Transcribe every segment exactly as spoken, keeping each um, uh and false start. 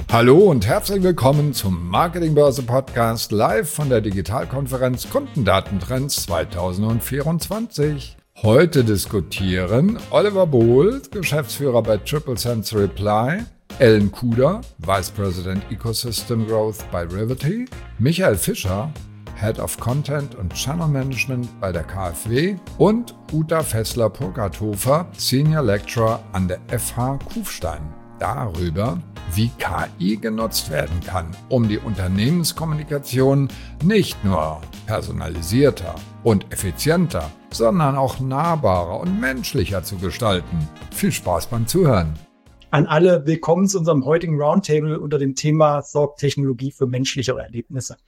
Hallo und herzlich willkommen zum Marketingbörse Podcast live von der Digitalkonferenz Kundendatentrends zwanzig vierundzwanzig. Heute diskutieren Oliver Bohl, Geschäftsführer bei Triple Sense Reply, Ellen Kuder, Vice President Ecosystem Growth bei Rivety, Michael Fischer, Head of Content und Channel Management bei der K f W und Uta Fessler-Purgathofer, Senior Lecturer an der F H Kufstein. Darüber, wie K I genutzt werden kann, um die Unternehmenskommunikation nicht nur personalisierter und effizienter, sondern auch nahbarer und menschlicher zu gestalten. Viel Spaß beim Zuhören. An alle willkommen zu unserem heutigen Roundtable unter dem Thema Sorgtechnologie für menschlichere Erlebnisse.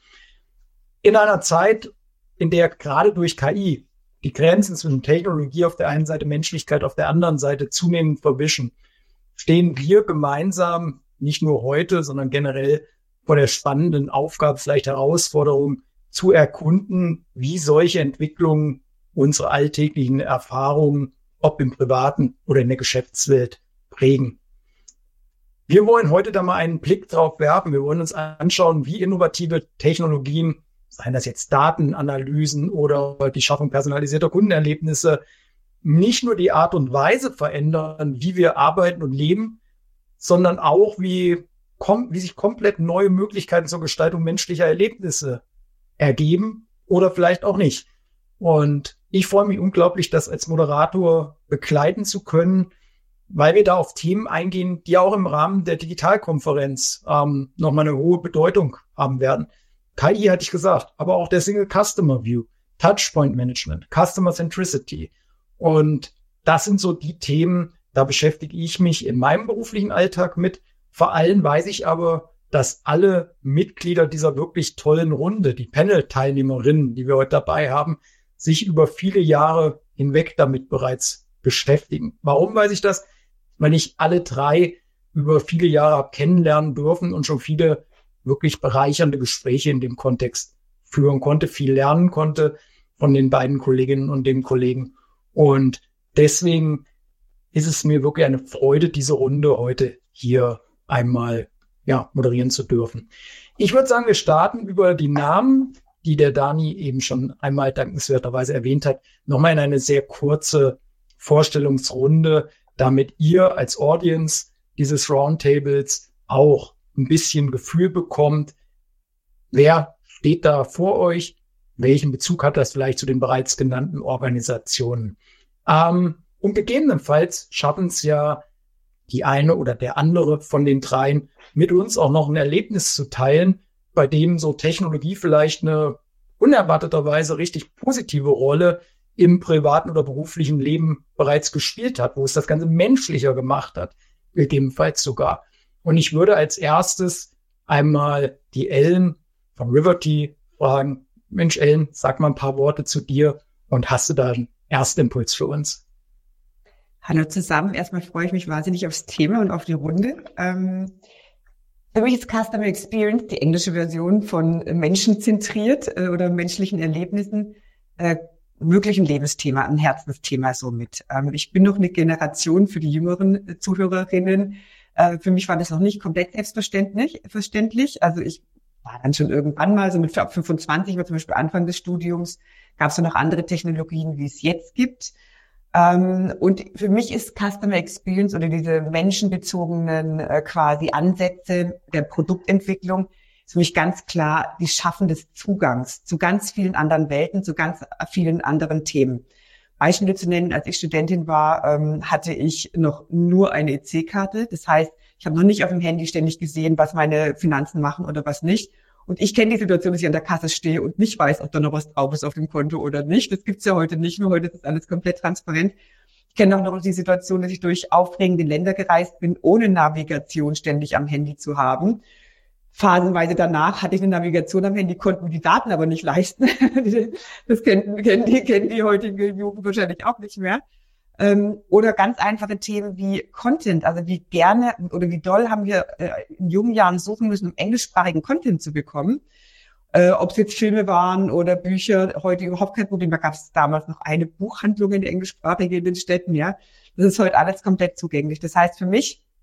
In einer Zeit, in der gerade durch K I die Grenzen zwischen Technologie auf der einen Seite, Menschlichkeit auf der anderen Seite zunehmend verwischen, stehen wir gemeinsam nicht nur heute, sondern generell vor der spannenden Aufgabe, vielleicht Herausforderung, zu erkunden, wie solche Entwicklungen unsere alltäglichen Erfahrungen, ob im Privaten oder in der Geschäftswelt, prägen. Wir wollen heute da mal einen Blick drauf werfen. Wir wollen uns anschauen, wie innovative Technologien, seien das jetzt Datenanalysen oder die Schaffung personalisierter Kundenerlebnisse, nicht nur die Art und Weise verändern, wie wir arbeiten und leben, sondern auch, wie, kom- wie sich komplett neue Möglichkeiten zur Gestaltung menschlicher Erlebnisse ergeben oder vielleicht auch nicht. Und ich freue mich unglaublich, das als Moderator begleiten zu können, weil wir da auf Themen eingehen, die auch im Rahmen der Digitalkonferenz ähm, nochmal eine hohe Bedeutung haben werden. K I hatte ich gesagt, aber auch der Single Customer View, Touchpoint Management, Customer Centricity. Und das sind so die Themen, da beschäftige ich mich in meinem beruflichen Alltag mit. Vor allem weiß ich aber, dass alle Mitglieder dieser wirklich tollen Runde, die Panel-Teilnehmerinnen, die wir heute dabei haben, sich über viele Jahre hinweg damit bereits beschäftigen. Warum weiß ich das? Weil ich alle drei über viele Jahre habe kennenlernen dürfen und schon viele wirklich bereichernde Gespräche in dem Kontext führen konnte, viel lernen konnte von den beiden Kolleginnen und den Kollegen. Und deswegen ist es mir wirklich eine Freude, diese Runde heute hier einmal ja, moderieren zu dürfen. Ich würde sagen, wir starten über die Namen, die der Dani eben schon einmal dankenswerterweise erwähnt hat, nochmal in eine sehr kurze Vorstellungsrunde, damit ihr als Audience dieses Roundtables auch ein bisschen Gefühl bekommt, wer steht da vor euch, welchen Bezug hat das vielleicht zu den bereits genannten Organisationen. Ähm, und gegebenenfalls schaffen es ja die eine oder der andere von den dreien, mit uns auch noch ein Erlebnis zu teilen, bei dem so Technologie vielleicht eine unerwarteterweise richtig positive Rolle im privaten oder beruflichen Leben bereits gespielt hat, wo es das Ganze menschlicher gemacht hat, gegebenenfalls sogar. Und ich würde als erstes einmal die Ellen von Rivety fragen, Mensch Ellen, sag mal ein paar Worte zu dir und hast du da einen ersten Impuls für uns? Hallo zusammen. Erstmal freue ich mich wahnsinnig aufs Thema und auf die Runde. Ähm, für mich ist Customer Experience die englische Version von menschenzentriert äh, oder menschlichen Erlebnissen, äh, wirklich ein Lebensthema, ein Herzensthema somit. Ähm, ich bin noch eine Generation für die jüngeren äh, Zuhörerinnen. Äh, für mich war das noch nicht komplett selbstverständlich. Verständlich. Also ich war dann schon irgendwann mal, so mit fünfundzwanzig, war zum Beispiel Anfang des Studiums, gab es so noch andere Technologien, wie es jetzt gibt. Ähm, und für mich ist Customer Experience oder diese menschenbezogenen äh, quasi Ansätze der Produktentwicklung ist für mich ganz klar die Schaffen des Zugangs zu ganz vielen anderen Welten, zu ganz vielen anderen Themen. Beispiele zu nennen, als ich Studentin war, ähm, hatte ich noch nur eine E C-Karte. Das heißt, ich habe noch nicht auf dem Handy ständig gesehen, was meine Finanzen machen oder was nicht. Und ich kenne die Situation, dass ich an der Kasse stehe und nicht weiß, ob da noch was drauf ist auf dem Konto oder nicht. Das gibt's ja heute nicht mehr. Heute ist alles komplett transparent. Ich kenne auch noch die Situation, dass ich durch aufregende Länder gereist bin, ohne Navigation ständig am Handy zu haben. Phasenweise danach hatte ich eine Navigation am Handy, konnten die Daten aber nicht leisten. Das kennen, kennen, die, kennen die heutige Jugend wahrscheinlich auch nicht mehr. Ähm, oder ganz einfache Themen wie Content, also wie gerne oder wie doll haben wir äh, in jungen Jahren suchen müssen, um englischsprachigen Content zu bekommen. Äh, ob es jetzt Filme waren oder Bücher, heute überhaupt kein Problem. Da gab es damals noch eine Buchhandlung in englischsprachigen in den Städten, ja. Das ist heute alles komplett zugänglich. Das heißt für mich,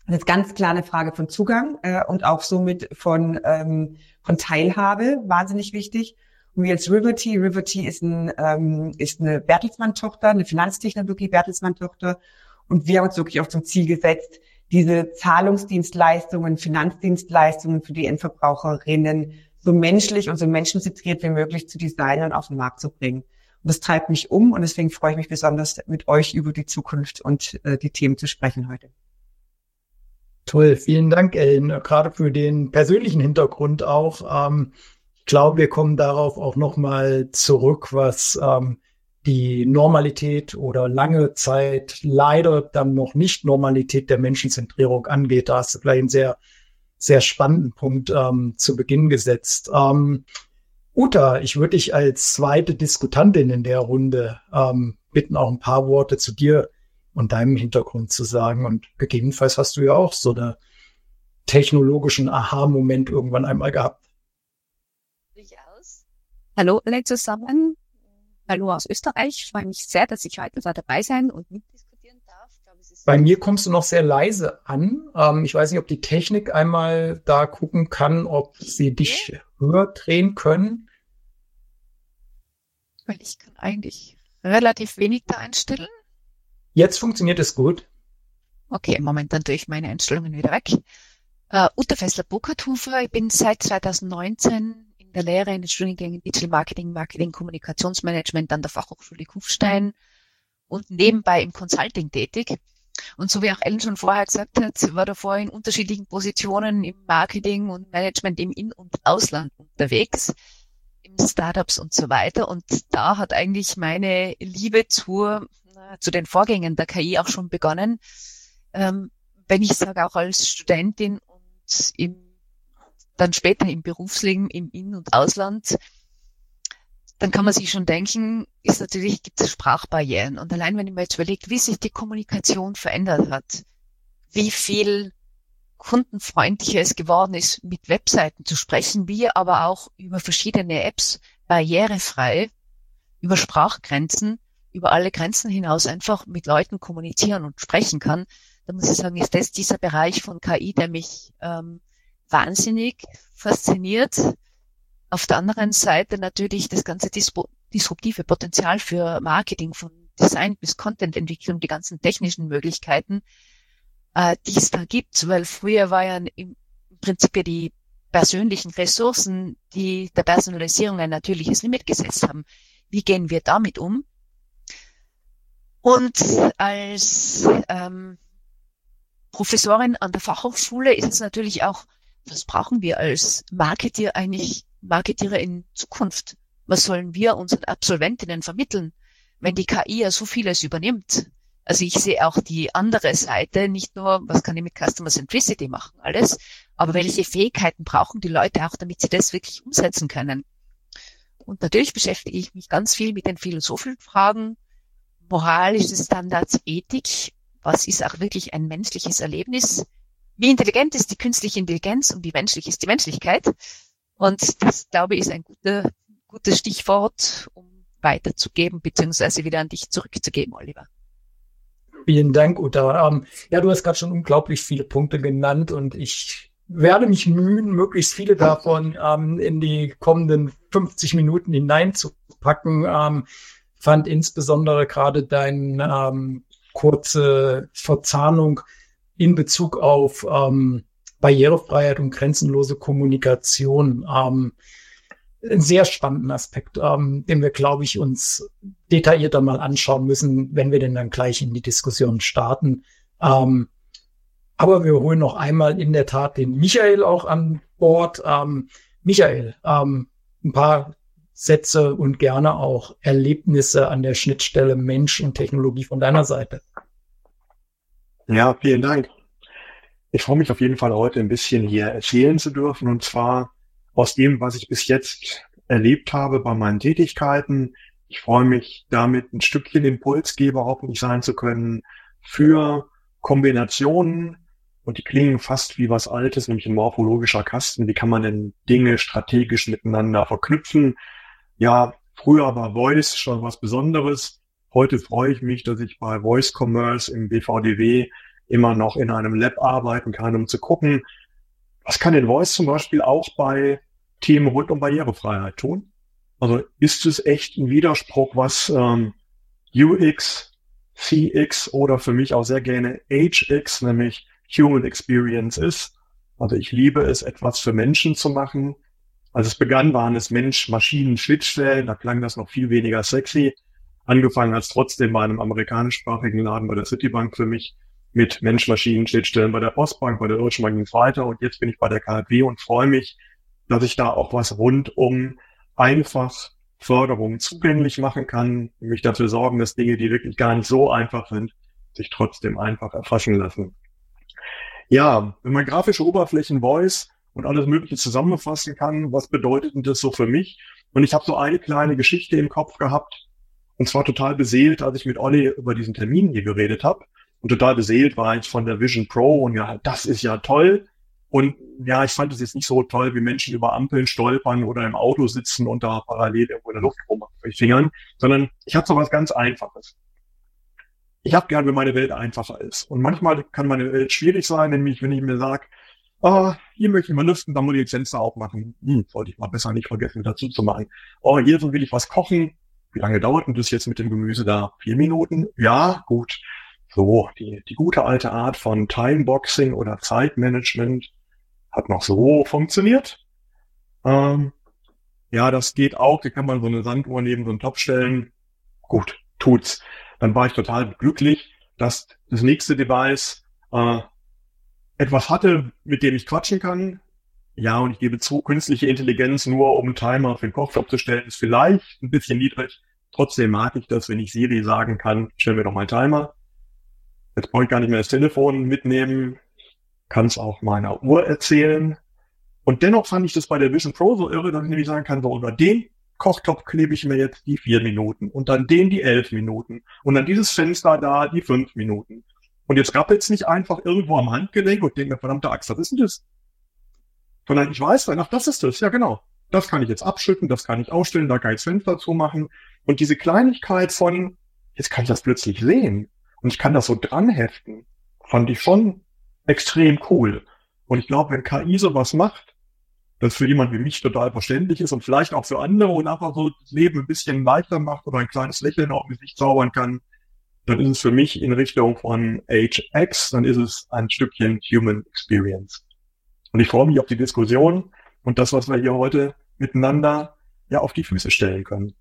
Das ist ganz klar eine Frage von Zugang äh, und auch somit von ähm, von Teilhabe, wahnsinnig wichtig. Und wir als Riverty, Riverty ist, ein, ähm, ist eine Bertelsmann-Tochter, eine Finanztechnologie-Bertelsmann-Tochter. Und wir haben uns wirklich auch zum Ziel gesetzt, diese Zahlungsdienstleistungen, Finanzdienstleistungen für die Endverbraucherinnen so menschlich und so menschenzentriert wie möglich zu designen und auf den Markt zu bringen. Und das treibt mich um und deswegen freue ich mich besonders, mit euch über die Zukunft und äh, die Themen zu sprechen heute. Toll, vielen Dank, Ellen, gerade für den persönlichen Hintergrund auch. Ähm, ich glaube, wir kommen darauf auch nochmal zurück, was ähm, die Normalität oder lange Zeit leider dann noch nicht Normalität der Menschenzentrierung angeht. Da hast du gleich einen sehr, sehr spannenden Punkt ähm, zu Beginn gesetzt. Ähm, Uta, ich würde dich als zweite Diskutantin in der Runde ähm, bitten, auch ein paar Worte zu dir und deinem Hintergrund zu sagen. Und gegebenenfalls hast du ja auch so einen technologischen Aha-Moment irgendwann einmal gehabt. Durchaus. Hallo alle zusammen. Hallo aus Österreich. Ich freue mich sehr, dass ich heute da dabei sein und mitdiskutieren darf. Ich glaube, es ist Bei mir kommst du noch sehr leise an. Ähm, ich weiß nicht, ob die Technik einmal da gucken kann, ob sie dich höher drehen können. Weil ich kann eigentlich relativ wenig da einstellen. Jetzt funktioniert es gut. Okay, Moment, dann tue ich meine Einstellungen wieder weg. Uh, Uta Fessler-Burkhardt-Hufer, ich bin seit zwanzig neunzehn in der Lehre in den Studiengängen Digital Marketing, Marketing, Kommunikationsmanagement an der Fachhochschule Kufstein und nebenbei im Consulting tätig. Und so wie auch Ellen schon vorher gesagt hat, war davor in unterschiedlichen Positionen im Marketing und Management im In- und Ausland unterwegs, in Startups und so weiter. Und da hat eigentlich meine Liebe zur, zu den Vorgängen der K I auch schon begonnen. Ähm, wenn ich sage, auch als Studentin und im, dann später im Berufsleben im In- und Ausland, dann kann man sich schon denken, ist natürlich, gibt es Sprachbarrieren. Und allein wenn ich mir jetzt überlege, wie sich die Kommunikation verändert hat, wie viel kundenfreundlicher es geworden ist, mit Webseiten zu sprechen, wie aber auch über verschiedene Apps barrierefrei, über Sprachgrenzen, über alle Grenzen hinaus einfach mit Leuten kommunizieren und sprechen kann, da muss ich sagen, ist das dieser Bereich von K I, der mich ähm, wahnsinnig fasziniert. Auf der anderen Seite natürlich das ganze dispo- disruptive Potenzial für Marketing, von Design bis Content-Entwicklung, die ganzen technischen Möglichkeiten, äh, die es da gibt. Weil früher war ja im, im Prinzip ja die persönlichen Ressourcen, die der Personalisierung ein natürliches Limit gesetzt haben. Wie gehen wir damit um? Und als ähm, Professorin an der Fachhochschule ist es natürlich auch, was brauchen wir als Marketeer eigentlich, Marketeere in Zukunft? Was sollen wir unseren Absolventinnen vermitteln, wenn die K I ja so vieles übernimmt? Also ich sehe auch die andere Seite, nicht nur, was kann ich mit Customer Centricity machen, alles, aber welche Fähigkeiten brauchen die Leute auch, damit sie das wirklich umsetzen können? Und natürlich beschäftige ich mich ganz viel mit den philosophischen Fragen, moralische Standards, Ethik, was ist auch wirklich ein menschliches Erlebnis? Wie intelligent ist die künstliche Intelligenz und wie menschlich ist die Menschlichkeit? Und das, glaube ich, ist ein guter, gutes Stichwort, um weiterzugeben, beziehungsweise wieder an dich zurückzugeben, Oliver. Vielen Dank, Uta. Ähm, ja, du hast gerade schon unglaublich viele Punkte genannt und ich werde mich mühen, möglichst viele davon ähm, in die kommenden fünfzig Minuten hineinzupacken. Ähm, fand insbesondere gerade dein ähm, kurze Verzahnung in Bezug auf ähm, Barrierefreiheit und grenzenlose Kommunikation ähm, einen sehr spannenden Aspekt, ähm, den wir, glaube ich, uns detaillierter mal anschauen müssen, wenn wir denn dann gleich in die Diskussion starten. Ähm, aber wir holen noch einmal in der Tat den Michael auch an Bord. Ähm, Michael, ähm, ein paar Sätze und gerne auch Erlebnisse an der Schnittstelle Mensch und Technologie von deiner Seite. Ja, vielen Dank. Ich freue mich auf jeden Fall heute ein bisschen hier erzählen zu dürfen, und zwar aus dem, was ich bis jetzt erlebt habe bei meinen Tätigkeiten. Ich freue mich, damit ein Stückchen Impulsgeber hoffentlich sein zu können für Kombinationen, und die klingen fast wie was Altes, nämlich ein morphologischer Kasten. Wie kann man denn Dinge strategisch miteinander verknüpfen? Ja, früher war Voice schon was Besonderes. Heute freue ich mich, dass ich bei Voice Commerce im B V D W immer noch in einem Lab arbeiten kann, um zu gucken, was kann denn Voice zum Beispiel auch bei Themen rund um Barrierefreiheit tun? Also ist es echt ein Widerspruch, was ähm, U X, C X oder für mich auch sehr gerne H X, nämlich Human Experience ist? Also ich liebe es, etwas für Menschen zu machen. Als es begann, waren es Mensch-Maschinen-Schnittstellen, da klang das noch viel weniger sexy. Angefangen als trotzdem bei einem amerikanischsprachigen Laden bei der Citibank für mich mit Mensch-Maschinen-Schnittstellen bei der Postbank, bei der Deutschen Bank ging es weiter und jetzt bin ich bei der K f W und freue mich, dass ich da auch was rund um einfach Förderung zugänglich machen kann, mich dafür sorgen, dass Dinge, die wirklich gar nicht so einfach sind, sich trotzdem einfach erfassen lassen. Ja, wenn man grafische Oberflächen, Voice und alles Mögliche zusammenfassen kann, was bedeutet denn das so für mich? Und ich habe so eine kleine Geschichte im Kopf gehabt, und zwar total beseelt, als ich mit Olli über diesen Termin hier geredet habe. Und total beseelt war ich von der Vision Pro und ja, das ist ja toll. Und ja, ich fand es jetzt nicht so toll, wie Menschen über Ampeln stolpern oder im Auto sitzen und da parallel irgendwo in der Luft rumfingern, sondern ich habe so was ganz Einfaches. Ich habe gern, wenn meine Welt einfacher ist. Und manchmal kann meine Welt schwierig sein, nämlich wenn ich mir sage, oh, hier möchte ich mal lüften, dann muss ich die Fenster aufmachen. Hm, sollte ich mal besser nicht vergessen, dazu zu machen. Oh, hier will ich was kochen. Wie lange dauert denn das jetzt mit dem Gemüse da? Vier Minuten? Ja, gut. So, die, die gute alte Art von Timeboxing oder Zeitmanagement hat noch so funktioniert. Ähm, ja, das geht auch. Da kann man so eine Sanduhr neben so einen Topf stellen. Gut, tut's. Dann war ich total glücklich, dass das nächste Device äh, etwas hatte, mit dem ich quatschen kann. Ja, und ich gebe zu, künstliche Intelligenz nur um einen Timer für den Kochtopf zu stellen, ist vielleicht ein bisschen niedrig. Trotzdem mag ich das, wenn ich Siri sagen kann, stell mir doch mal einen Timer. Jetzt brauche ich gar nicht mehr das Telefon mitnehmen, kann es auch meiner Uhr erzählen. Und dennoch fand ich das bei der Vision Pro so irre, dass ich nämlich sagen kann, so über den Kochtopf klebe ich mir jetzt die vier Minuten und dann den die elf Minuten und dann dieses Fenster da die fünf Minuten. Und jetzt rappelt es nicht einfach irgendwo am Handgelenk und denke mir, verdammte Axt, was ist denn das? Sondern ich weiß, ach, das ist das, ja genau. Das kann ich jetzt abschütten, das kann ich ausstellen, da kann ich das Fenster zumachen. Und diese Kleinigkeit von, jetzt kann ich das plötzlich sehen und ich kann das so dranheften, fand ich schon extrem cool. Und ich glaube, wenn K I sowas macht, das für jemanden wie mich total verständlich ist und vielleicht auch für andere und einfach so das Leben ein bisschen leichter macht oder ein kleines Lächeln auf dem Gesicht zaubern kann, dann ist es für mich in Richtung von H X, dann ist es ein Stückchen Human Experience. Und ich freue mich auf die Diskussion und das, was wir hier heute miteinander ja auf die Füße stellen können.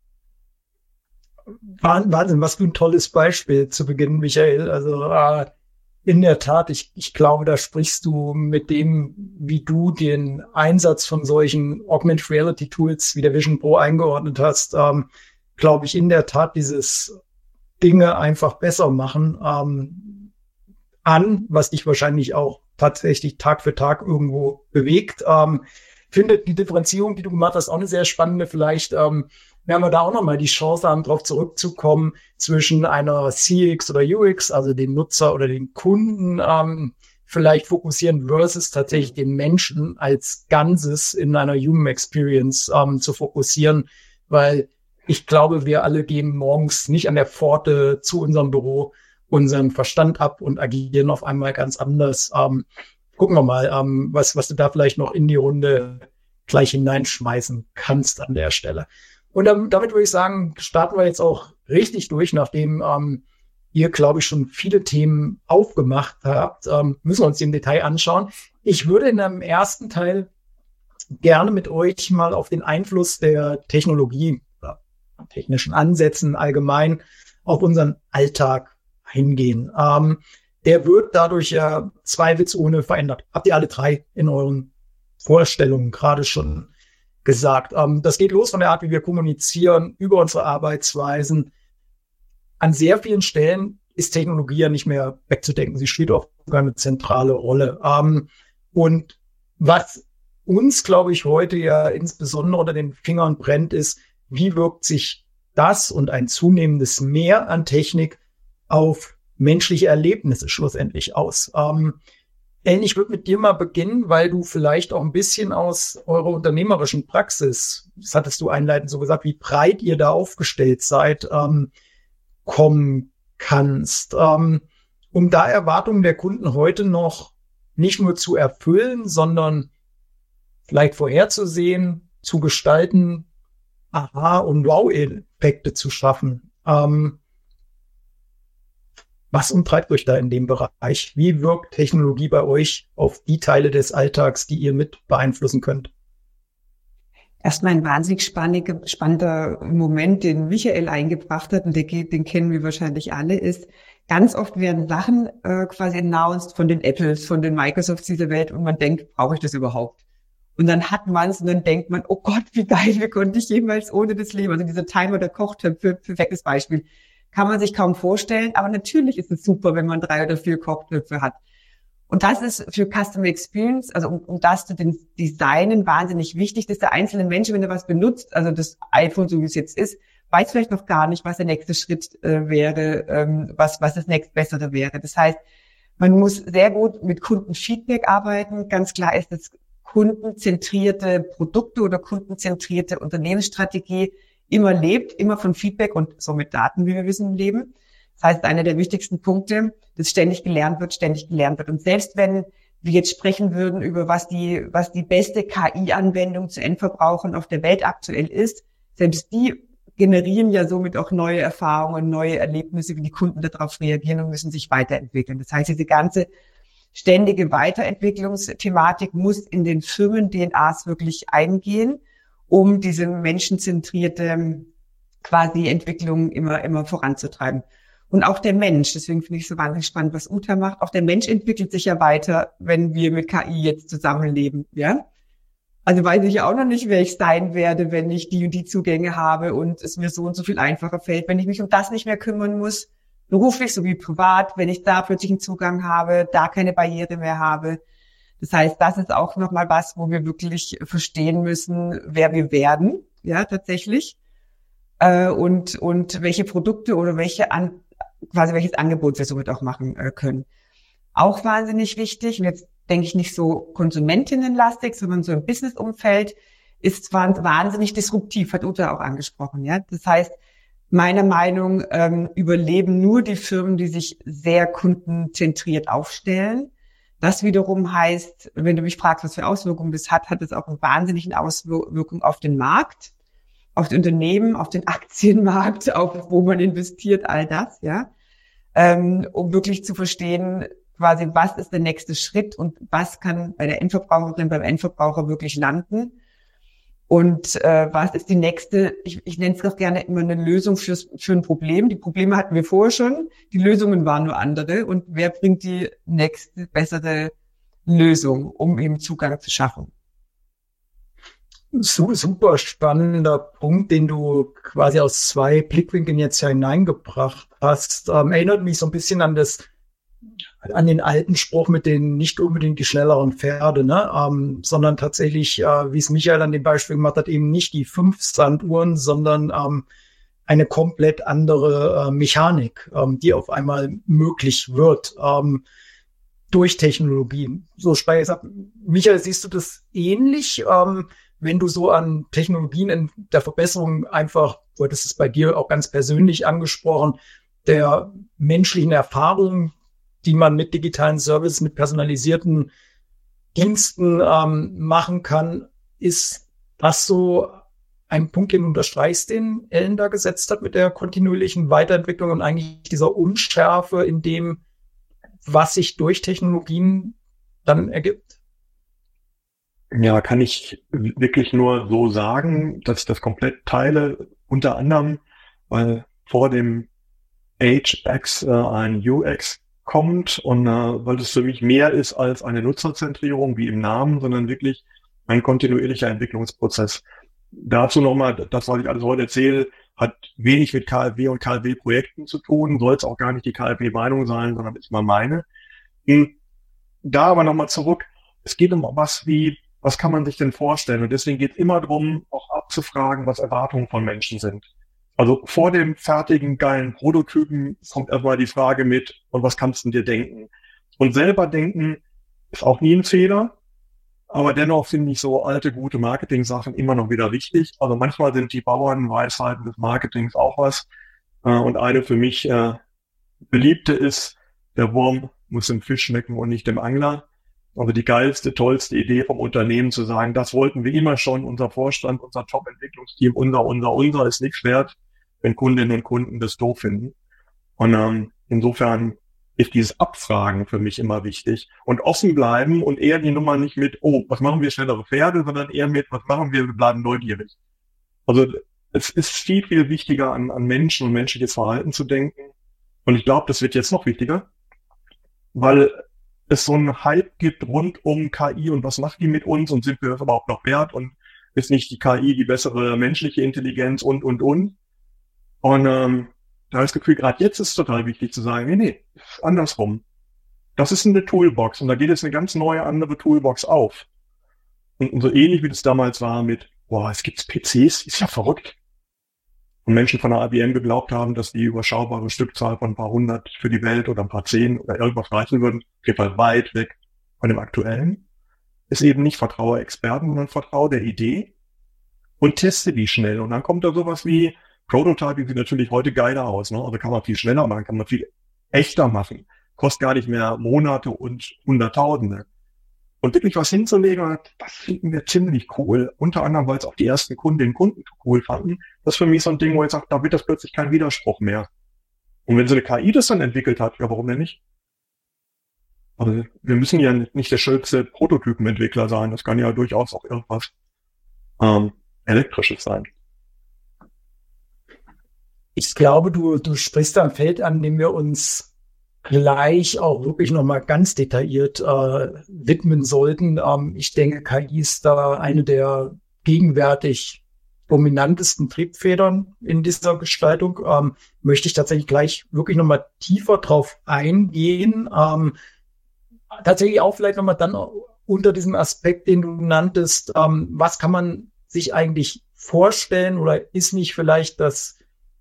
Wahnsinn, was für ein tolles Beispiel zu Beginn, Michael. Also äh, in der Tat, ich, ich glaube, da sprichst du mit dem, wie du den Einsatz von solchen Augmented Reality Tools wie der Vision Pro eingeordnet hast, ähm, glaube ich in der Tat dieses Dinge einfach besser machen ähm, an, was dich wahrscheinlich auch tatsächlich Tag für Tag irgendwo bewegt. Ähm, finde die Differenzierung, die du gemacht hast, auch eine sehr spannende. Vielleicht ähm, werden wir da auch nochmal die Chance haben, darauf zurückzukommen, zwischen einer C X oder U X, also den Nutzer oder den Kunden, ähm, vielleicht fokussieren versus tatsächlich den Menschen als Ganzes in einer Human Experience ähm, zu fokussieren, weil ich glaube, wir alle geben morgens nicht an der Pforte zu unserem Büro unseren Verstand ab und agieren auf einmal ganz anders. Ähm, gucken wir mal, ähm, was, was du da vielleicht noch in die Runde gleich hineinschmeißen kannst an der Stelle. Und ähm, damit würde ich sagen, starten wir jetzt auch richtig durch, nachdem ähm, ihr, glaube ich, schon viele Themen aufgemacht habt. Ähm, müssen wir uns die im Detail anschauen. Ich würde in einem ersten Teil gerne mit euch mal auf den Einfluss der Technologie oder technischen Ansätzen allgemein auf unseren Alltag eingehen. Ähm, der wird dadurch ja zweifelsohne verändert. Habt ihr alle drei in euren Vorstellungen gerade schon gesagt. Ähm, das geht los von der Art, wie wir kommunizieren, über unsere Arbeitsweisen. An sehr vielen Stellen ist Technologie ja nicht mehr wegzudenken. Sie spielt auch eine zentrale Rolle. Ähm, und was uns, glaube ich, heute ja insbesondere unter den Fingern brennt, ist, wie wirkt sich das und ein zunehmendes Mehr an Technik auf menschliche Erlebnisse schlussendlich aus. Ähm, Ellen, ich würde mit dir mal beginnen, weil du vielleicht auch ein bisschen aus eurer unternehmerischen Praxis, das hattest du einleitend so gesagt, wie breit ihr da aufgestellt seid, ähm, kommen kannst. Ähm, um da Erwartungen der Kunden heute noch nicht nur zu erfüllen, sondern vielleicht vorherzusehen, zu gestalten, Aha- und Wow-Effekte zu schaffen. Ähm, was umtreibt euch da in dem Bereich? Wie wirkt Technologie bei euch auf die Teile des Alltags, die ihr mit beeinflussen könnt? Erstmal ein wahnsinnig spannender, spannender Moment, den Michael eingebracht hat, und der geht, den kennen wir wahrscheinlich alle, ist, ganz oft werden Sachen äh, quasi announced von den Apples, von den Microsofts dieser Welt, und man denkt, brauche ich das überhaupt? Und dann hat man es und dann denkt man, oh Gott, wie geil, wie konnte ich jemals ohne das leben? Also dieser Timer der Kochtöpfe, perfektes Beispiel, kann man sich kaum vorstellen, aber natürlich ist es super, wenn man drei oder vier Kochtöpfe hat. Und das ist für Customer Experience, also um, um das zu den Designen, wahnsinnig wichtig, dass der einzelne Mensch, wenn er was benutzt, also das iPhone, so wie es jetzt ist, weiß vielleicht noch gar nicht, was der nächste Schritt äh, wäre, ähm, was was das nächstbessere wäre. Das heißt, man muss sehr gut mit Kundenfeedback arbeiten. Ganz klar ist, dass kundenzentrierte Produkte oder kundenzentrierte Unternehmensstrategie immer lebt, immer von Feedback und somit Daten, wie wir wissen, leben. Das heißt, einer der wichtigsten Punkte, dass ständig gelernt wird, ständig gelernt wird. Und selbst wenn wir jetzt sprechen würden über was die, was die beste K I-Anwendung zu Endverbrauchern auf der Welt aktuell ist, selbst die generieren ja somit auch neue Erfahrungen, neue Erlebnisse, wie die Kunden darauf reagieren und müssen sich weiterentwickeln. Das heißt, diese ganze ständige Weiterentwicklungsthematik muss in den Firmen-D N As wirklich eingehen, um diese menschenzentrierte quasi Entwicklung immer, immer voranzutreiben. Und auch der Mensch, deswegen finde ich es so wahnsinnig spannend, was Uta macht, auch der Mensch entwickelt sich ja weiter, wenn wir mit K I jetzt zusammenleben, ja. Also weiß ich ja auch noch nicht, wer ich sein werde, wenn ich die und die Zugänge habe und es mir so und so viel einfacher fällt, wenn ich mich um das nicht mehr kümmern muss, beruflich sowie privat, wenn ich da plötzlich einen Zugang habe, da keine Barriere mehr habe. Das heißt, das ist auch nochmal was, wo wir wirklich verstehen müssen, wer wir werden, ja, tatsächlich, äh, und und welche Produkte oder welche an, quasi welches Angebot wir somit auch machen äh, können. Auch wahnsinnig wichtig, und jetzt denke ich nicht so konsumentinnenlastig, sondern so im Business-Umfeld, ist zwar wahnsinnig disruptiv, hat Uta auch angesprochen, ja. Das heißt, meiner Meinung ähm, überleben nur die Firmen, die sich sehr kundenzentriert aufstellen. Das wiederum heißt, wenn du mich fragst, was für Auswirkungen das hat, hat es auch eine wahnsinnige Auswirkung auf den Markt, auf die Unternehmen, auf den Aktienmarkt, auf wo man investiert, all das, ja, ähm, um wirklich zu verstehen, quasi, was ist der nächste Schritt und was kann bei der Endverbraucherin, beim Endverbraucher wirklich landen. Und äh, was ist die nächste, ich, ich nenne es doch gerne immer eine Lösung fürs, für ein Problem. Die Probleme hatten wir vorher schon, die Lösungen waren nur andere. Und wer bringt die nächste, bessere Lösung, um eben Zugang zu schaffen? Super spannender Punkt, den du quasi aus zwei Blickwinkeln jetzt ja hineingebracht hast. Ähm, erinnert mich so ein bisschen an das an den alten Spruch mit den nicht unbedingt die schnelleren Pferde, ne, ähm, sondern tatsächlich, äh, wie es Michael an dem Beispiel gemacht hat, eben nicht die fünf Sanduhren, sondern ähm, eine komplett andere äh, Mechanik, ähm, die auf einmal möglich wird ähm, durch Technologie. So speziell, Michael, siehst du das ähnlich, ähm, wenn du so an Technologien in der Verbesserung einfach, du hattest es bei dir auch ganz persönlich angesprochen, der menschlichen Erfahrung, die man mit digitalen Services, mit personalisierten Diensten ähm, machen kann, ist das so ein Punkt, den du unterstreichst, den Ellen da gesetzt hat mit der kontinuierlichen Weiterentwicklung und eigentlich dieser Unschärfe in dem, was sich durch Technologien dann ergibt? Ja, kann ich wirklich nur so sagen, dass ich das komplett teile, unter anderem, weil vor dem H X äh, ein U X kommt und äh, weil es für mich mehr ist als eine Nutzerzentrierung wie im Namen, sondern wirklich ein kontinuierlicher Entwicklungsprozess. Dazu nochmal, das, was ich alles heute erzähle, hat wenig mit K L W und K L W-Projekten zu tun, soll es auch gar nicht die K L W-Meinung sein, sondern ist mal meine. Da aber nochmal zurück, es geht um was wie, was kann man sich denn vorstellen? Und deswegen geht es immer darum, auch abzufragen, was Erwartungen von Menschen sind. Also vor dem fertigen, geilen Prototypen kommt erstmal die Frage mit, und was kannst du dir denken? Und selber denken ist auch nie ein Fehler, aber dennoch finde ich so alte, gute Marketing-Sachen immer noch wieder wichtig. Also manchmal sind die Bauernweisheiten des Marketings auch was. Und eine für mich äh, beliebte ist, der Wurm muss dem Fisch schmecken und nicht dem Angler. Aber die geilste, tollste Idee vom Unternehmen zu sagen, das wollten wir immer schon, unser Vorstand, unser Top-Entwicklungsteam, unser, unser, unser ist nichts wert, wenn Kundinnen und Kunden das doof finden. Und ähm, insofern ist dieses Abfragen für mich immer wichtig und offen bleiben und eher die Nummer nicht mit, oh, was machen wir, schnellere Pferde, sondern eher mit, was machen wir, wir bleiben neugierig. Also es ist viel, viel wichtiger, an, an Menschen und menschliches Verhalten zu denken. Und ich glaube, das wird jetzt noch wichtiger, weil es so einen Hype gibt rund um K I und was macht die mit uns und sind wir das überhaupt noch wert und ist nicht die K I die bessere menschliche Intelligenz und, und, und. Und ähm, da habe ich das Gefühl, gerade jetzt ist es total wichtig zu sagen, nee, nee, andersrum. Das ist eine Toolbox und da geht jetzt eine ganz neue andere Toolbox auf. Und, und so ähnlich wie das damals war mit, boah, es gibt P Cs, ist ja verrückt. Und Menschen von der I B M geglaubt haben, dass die überschaubare Stückzahl von ein paar hundert für die Welt oder ein paar zehn oder irgendwas reichen würden, geht halt weit weg von dem Aktuellen. Ist eben nicht vertraue Experten, sondern vertraue der Idee und teste die schnell. Und dann kommt da sowas wie Prototyping, sieht natürlich heute geiler aus, ne? Also kann man viel schneller machen, kann man viel echter machen. Kostet gar nicht mehr Monate und Hunderttausende. Und wirklich was hinzulegen, das finden wir ziemlich cool. Unter anderem, weil es auch die ersten Kundinnen und Kunden cool fanden. Das ist für mich so ein Ding, wo ich sage, da wird das plötzlich kein Widerspruch mehr. Und wenn so eine K I das dann entwickelt hat, ja, warum denn nicht? Also wir müssen ja nicht der schönste Prototypenentwickler sein. Das kann ja durchaus auch irgendwas ähm, Elektrisches sein. Ich glaube, du, du sprichst da ein Feld an, dem wir uns gleich auch wirklich nochmal ganz detailliert äh, widmen sollten. Ähm, ich denke, K I ist da eine der gegenwärtig dominantesten Triebfedern in dieser Gestaltung. Ähm, möchte ich tatsächlich gleich wirklich nochmal tiefer drauf eingehen. Ähm, tatsächlich auch vielleicht nochmal dann unter diesem Aspekt, den du nanntest, ähm, was kann man sich eigentlich vorstellen oder ist nicht vielleicht das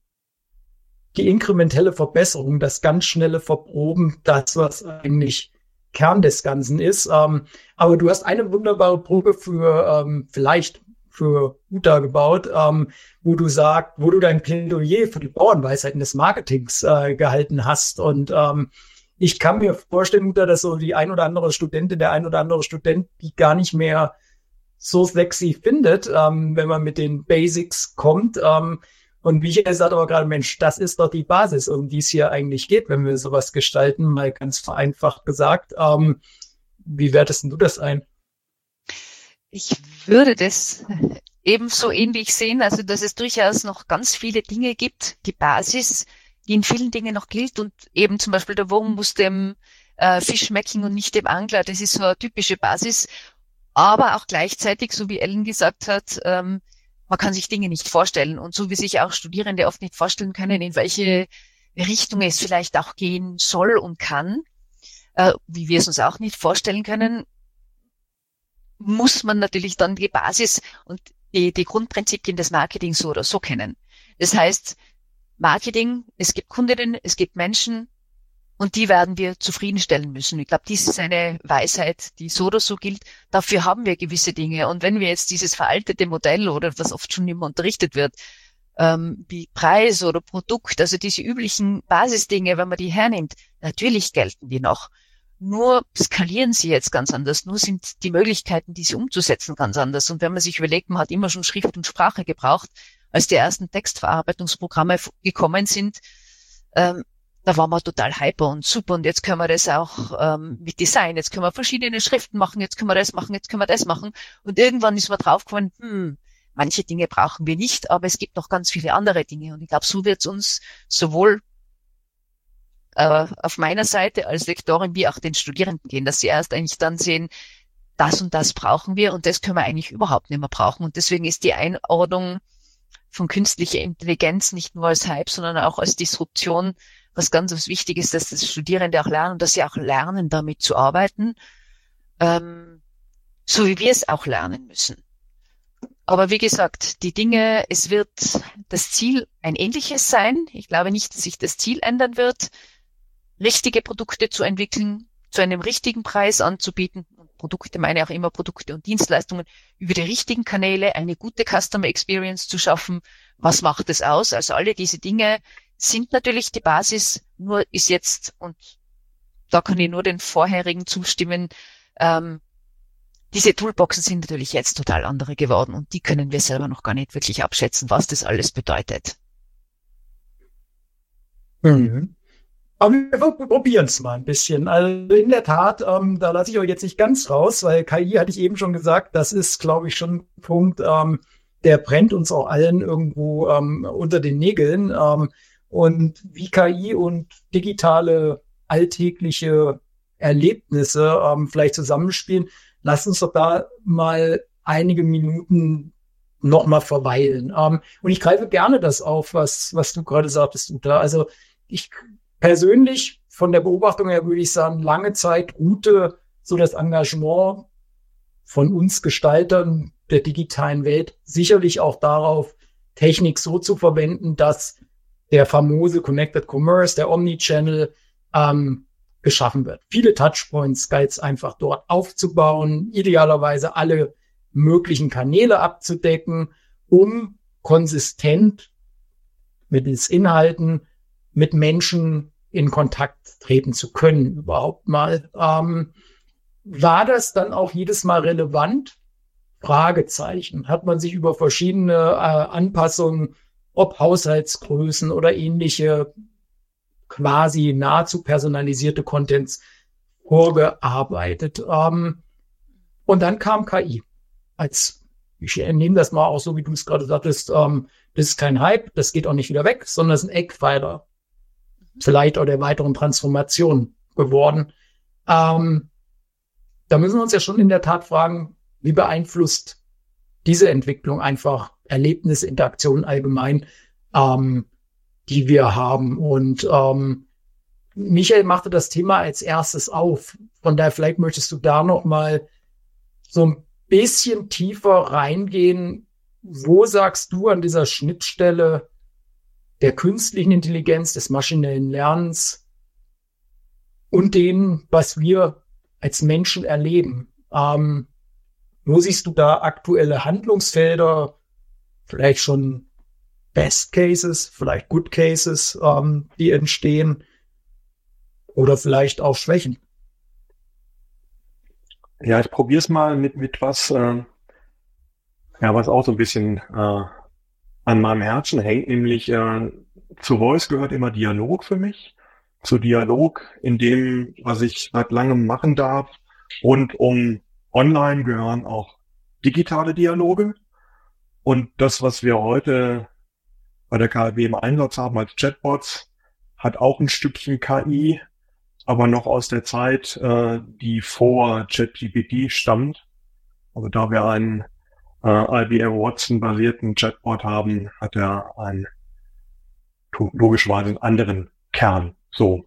die inkrementelle Verbesserung, das ganz schnelle Verproben, das, was eigentlich Kern des Ganzen ist. Ähm, aber du hast eine wunderbare Brücke für, ähm, vielleicht für Uta gebaut, ähm, wo du sagst, wo du dein Plädoyer für die Bauernweisheiten des Marketings äh, gehalten hast. Und ähm, ich kann mir vorstellen, Uta, dass so die ein oder andere Studentin, der ein oder andere Student, die gar nicht mehr so sexy findet, ähm, wenn man mit den Basics kommt. Ähm, Und Michael sagt aber gerade, Mensch, das ist doch die Basis, um die es hier eigentlich geht, wenn wir sowas gestalten, mal ganz vereinfacht gesagt. Ähm, wie wertest du das ein? Ich würde das ebenso ähnlich sehen, also dass es durchaus noch ganz viele Dinge gibt, die Basis, die in vielen Dingen noch gilt und eben zum Beispiel der Wurm muss dem äh, Fisch schmecken und nicht dem Angler, das ist so eine typische Basis, aber auch gleichzeitig, so wie Ellen gesagt hat, ähm, man kann sich Dinge nicht vorstellen und so wie sich auch Studierende oft nicht vorstellen können, in welche Richtung es vielleicht auch gehen soll und kann, äh, wie wir es uns auch nicht vorstellen können, muss man natürlich dann die Basis und die, die Grundprinzipien des Marketings so oder so kennen. Das heißt, Marketing, es gibt Kundinnen, es gibt Menschen und die werden wir zufriedenstellen müssen. Ich glaube, dies ist eine Weisheit, die so oder so gilt. Dafür haben wir gewisse Dinge. Und wenn wir jetzt dieses veraltete Modell oder was oft schon immer unterrichtet wird, ähm, wie Preis oder Produkt, also diese üblichen Basisdinge, wenn man die hernimmt, natürlich gelten die noch. Nur skalieren sie jetzt ganz anders. Nur sind die Möglichkeiten, diese umzusetzen, ganz anders. Und wenn man sich überlegt, man hat immer schon Schrift und Sprache gebraucht, als die ersten Textverarbeitungsprogramme gekommen sind, ähm, da waren wir total hyper und super. Und jetzt können wir das auch ähm, mit Design. Jetzt können wir verschiedene Schriften machen. Jetzt können wir das machen. Jetzt können wir das machen. Und irgendwann ist man draufgekommen, hm, manche Dinge brauchen wir nicht, aber es gibt noch ganz viele andere Dinge. Und ich glaube, so wird es uns sowohl äh, auf meiner Seite als Lektorin wie auch den Studierenden gehen, dass sie erst eigentlich dann sehen, das und das brauchen wir und das können wir eigentlich überhaupt nicht mehr brauchen. Und deswegen ist die Einordnung von künstlicher Intelligenz nicht nur als Hype, sondern auch als Disruption was ganz was wichtig ist, dass das Studierende auch lernen, dass sie auch lernen, damit zu arbeiten, ähm, so wie wir es auch lernen müssen. Aber wie gesagt, die Dinge, es wird das Ziel ein ähnliches sein. Ich glaube nicht, dass sich das Ziel ändern wird, richtige Produkte zu entwickeln, zu einem richtigen Preis anzubieten. Und Produkte meine auch immer Produkte und Dienstleistungen über die richtigen Kanäle, eine gute Customer Experience zu schaffen. Was macht es aus? Also alle diese Dinge sind natürlich die Basis, nur ist jetzt, und da kann ich nur den vorherigen zustimmen. Ähm, diese Toolboxen sind natürlich jetzt total andere geworden und die können wir selber noch gar nicht wirklich abschätzen, was das alles bedeutet. Mhm. Aber wir, wir probieren es mal ein bisschen. Also in der Tat, ähm, da lasse ich euch jetzt nicht ganz raus, weil K I, hatte ich eben schon gesagt, das ist, glaube ich, schon ein Punkt, ähm, der brennt uns auch allen irgendwo ähm, unter den Nägeln. Ähm, und wie K I und digitale alltägliche Erlebnisse ähm, vielleicht zusammenspielen, lasst uns doch da mal einige Minuten noch mal verweilen. Ähm, und ich greife gerne das auf, was was du gerade sagtest, Uta. Also ich persönlich, von der Beobachtung her würde ich sagen, lange Zeit ruhte so das Engagement von uns Gestaltern der digitalen Welt sicherlich auch darauf, Technik so zu verwenden, dass der famose Connected Commerce, der Omnichannel, ähm, geschaffen wird. Viele Touchpoints galt es einfach dort aufzubauen, idealerweise alle möglichen Kanäle abzudecken, um konsistent mittels Inhalten mit Menschen in Kontakt treten zu können, überhaupt mal. Ähm, war das dann auch jedes Mal relevant? Fragezeichen. Hat man sich über verschiedene äh, Anpassungen, ob Haushaltsgrößen oder ähnliche quasi nahezu personalisierte Contents vorgearbeitet. Ähm, und dann kam K I. Als, ich nehme das mal auch so, wie du es gerade sagtest, ähm, das ist kein Hype, das geht auch nicht wieder weg, sondern es ist ein Eckpfeiler vielleicht auch der weiteren Transformation geworden. Ähm, da müssen wir uns ja schon in der Tat fragen, wie beeinflusst diese Entwicklung einfach Erlebnisse, Interaktionen allgemein, ähm, die wir haben. Und ähm, Michael machte das Thema als erstes auf. Von daher vielleicht möchtest du da noch mal so ein bisschen tiefer reingehen. Wo sagst du an dieser Schnittstelle der künstlichen Intelligenz, des maschinellen Lernens und dem, was wir als Menschen erleben? Ähm, wo siehst du da aktuelle Handlungsfelder, vielleicht schon Best Cases, vielleicht Good Cases, ähm, die entstehen oder vielleicht auch Schwächen? Ja, ich probiere es mal mit mit was, äh, ja, was auch so ein bisschen äh, an meinem Herzen hängt, nämlich äh, zu Voice gehört immer Dialog für mich. Zu Dialog in dem, was ich seit langem machen darf. Rund um Online gehören auch digitale Dialoge. Und das, was wir heute bei der K I W im Einsatz haben als Chatbots, hat auch ein Stückchen K I, aber noch aus der Zeit, äh, die vor ChatGPT stammt. Also da wir einen äh, I B M Watson-basierten Chatbot haben, hat er einen logischerweise einen anderen Kern. So.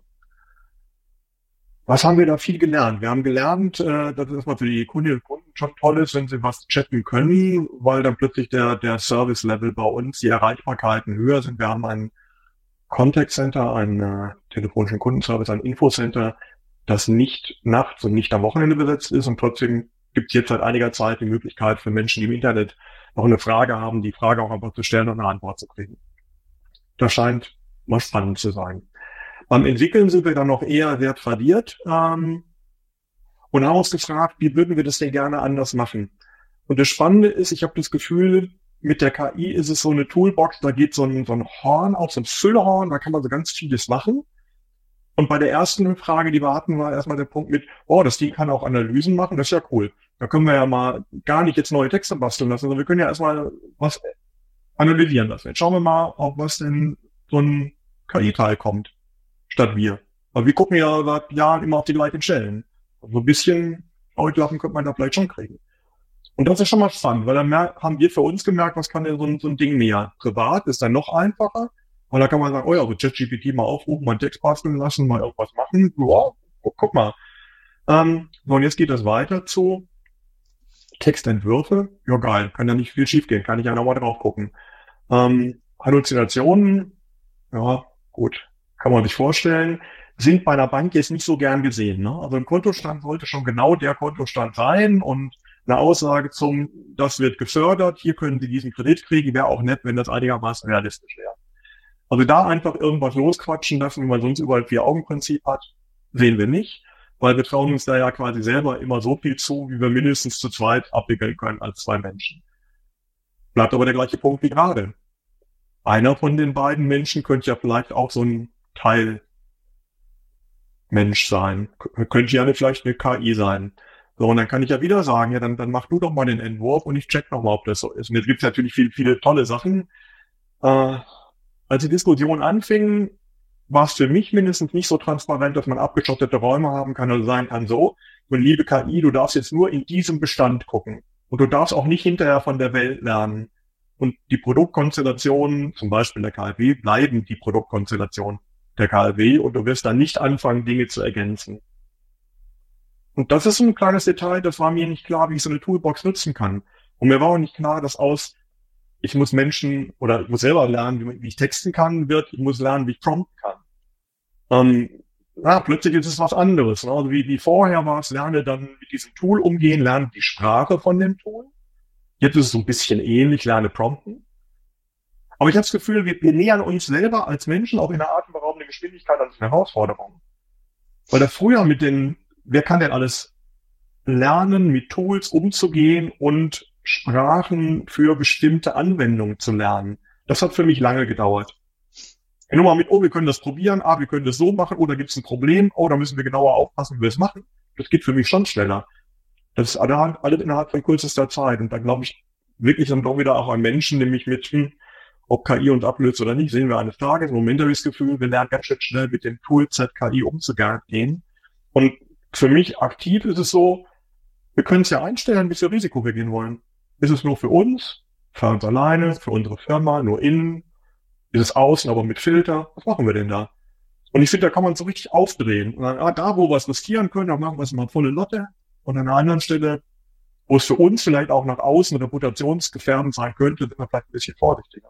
Was haben wir da viel gelernt? Wir haben gelernt, äh, dass es erstmal für die Kundinnen und Kunden schon toll ist, wenn sie was chatten können, weil dann plötzlich der, der Service-Level bei uns, die Erreichbarkeiten höher sind. Wir haben ein Contact Center, einen äh, telefonischen Kundenservice, ein Infocenter, das nicht nachts und nicht am Wochenende besetzt ist, und trotzdem gibt es jetzt seit einiger Zeit die Möglichkeit für Menschen, die im Internet noch eine Frage haben, die Frage auch einfach zu stellen und eine Antwort zu kriegen. Das scheint mal spannend zu sein. Beim Entwickeln sind wir dann noch eher sehr tradiert ähm, und haben uns gefragt, wie würden wir das denn gerne anders machen? Und das Spannende ist, ich habe das Gefühl, mit der K I ist es so eine Toolbox, da geht so ein, so ein Horn auf, so ein Füllhorn, da kann man so ganz vieles machen. Und bei der ersten Frage, die wir hatten, war erstmal der Punkt mit, oh, das Ding kann auch Analysen machen, das ist ja cool. Da können wir ja mal gar nicht jetzt neue Texte basteln lassen, sondern wir können ja erstmal was analysieren lassen. Jetzt schauen wir mal, auf was denn so ein K I-Teil kommt, statt wir. Aber wir gucken ja seit Jahren immer auf die gleichen Stellen. So ein bisschen Auslachen könnte man da vielleicht schon kriegen. Und das ist schon mal spannend, weil dann haben wir für uns gemerkt, was kann denn so ein, so ein Ding mehr. Privat ist dann noch einfacher, weil da kann man sagen, oh ja, so ChatGPT mal aufrufen, mal einen Text basteln lassen, mal irgendwas machen. Wow, guck mal. Ähm, so, und jetzt geht das weiter zu Textentwürfe. Ja, geil, kann ja nicht viel schiefgehen, kann ich ja nochmal drauf gucken. Ähm, Halluzinationen, ja, gut, kann man sich vorstellen, sind bei einer Bank jetzt nicht so gern gesehen. Ne? Also ein Kontostand sollte schon genau der Kontostand sein und eine Aussage zum, das wird gefördert, hier können Sie diesen Kredit kriegen, wäre auch nett, wenn das einigermaßen realistisch wäre. Also da einfach irgendwas losquatschen lassen, wie man sonst überall Vier-Augen-Prinzip hat, sehen wir nicht, weil wir trauen uns da ja quasi selber immer so viel zu, wie wir mindestens zu zweit abwickeln können als zwei Menschen. Bleibt aber der gleiche Punkt wie gerade. Einer von den beiden Menschen könnte ja vielleicht auch so ein Teil Mensch sein. K- könnte ja vielleicht eine K I sein. So, und dann kann ich ja wieder sagen, ja, dann, dann mach du doch mal den Entwurf und ich check noch mal, ob das so ist. Und jetzt gibt's natürlich viele, viele tolle Sachen. Äh, als die Diskussion anfing, war es für mich mindestens nicht so transparent, dass man abgeschottete Räume haben kann oder sein kann, so, und liebe K I, du darfst jetzt nur in diesem Bestand gucken. Und du darfst auch nicht hinterher von der Welt lernen. Und die Produktkonstellationen, zum Beispiel der K I W, bleiben die Produktkonstellation der K I W und du wirst dann nicht anfangen, Dinge zu ergänzen. Und das ist so ein kleines Detail, das war mir nicht klar, wie ich so eine Toolbox nutzen kann. Und mir war auch nicht klar, dass aus, ich muss Menschen oder ich muss selber lernen, wie, wie ich texten kann, wird, ich muss lernen, wie ich prompten kann. Ähm, ja, plötzlich ist es was anderes. Ne? Also wie, wie vorher war es, lerne dann mit diesem Tool umgehen, lerne die Sprache von dem Tool. Jetzt ist es so ein bisschen ähnlich, lerne prompten. Aber ich habe das Gefühl, wir, wir nähern uns selber als Menschen auch in einer atemberaubenden Geschwindigkeit an eine Herausforderung. Weil da früher mit den, wer kann denn alles lernen, mit Tools umzugehen und Sprachen für bestimmte Anwendungen zu lernen? Das hat für mich lange gedauert. Nur mal mit, oh, wir können das probieren, ah, wir können das so machen, oder gibt es ein Problem, oh, da müssen wir genauer aufpassen, wie wir es machen. Das geht für mich schon schneller. Das ist alles innerhalb von kürzester Zeit. Und da glaube ich wirklich dann doch wieder auch an Menschen, nämlich mit, hm, ob K I uns ablöst oder nicht, sehen wir eines Tages. Im Moment habe ich das Gefühl, wir lernen ganz schön schnell mit dem Toolset K I umzugehen. Und für mich aktiv ist es so, wir können es ja einstellen, wie viel Risiko wir gehen wollen. Ist es nur für uns, für uns alleine, für unsere Firma, nur innen? Ist es außen, aber mit Filter? Was machen wir denn da? Und ich finde, da kann man so richtig aufdrehen. Und dann, ah, da, wo wir es riskieren können, da machen wir es mal volle Lotte. Und an einer anderen Stelle, wo es für uns vielleicht auch nach außen reputationsgefährdend sein könnte, sind wir vielleicht ein bisschen vorsichtiger.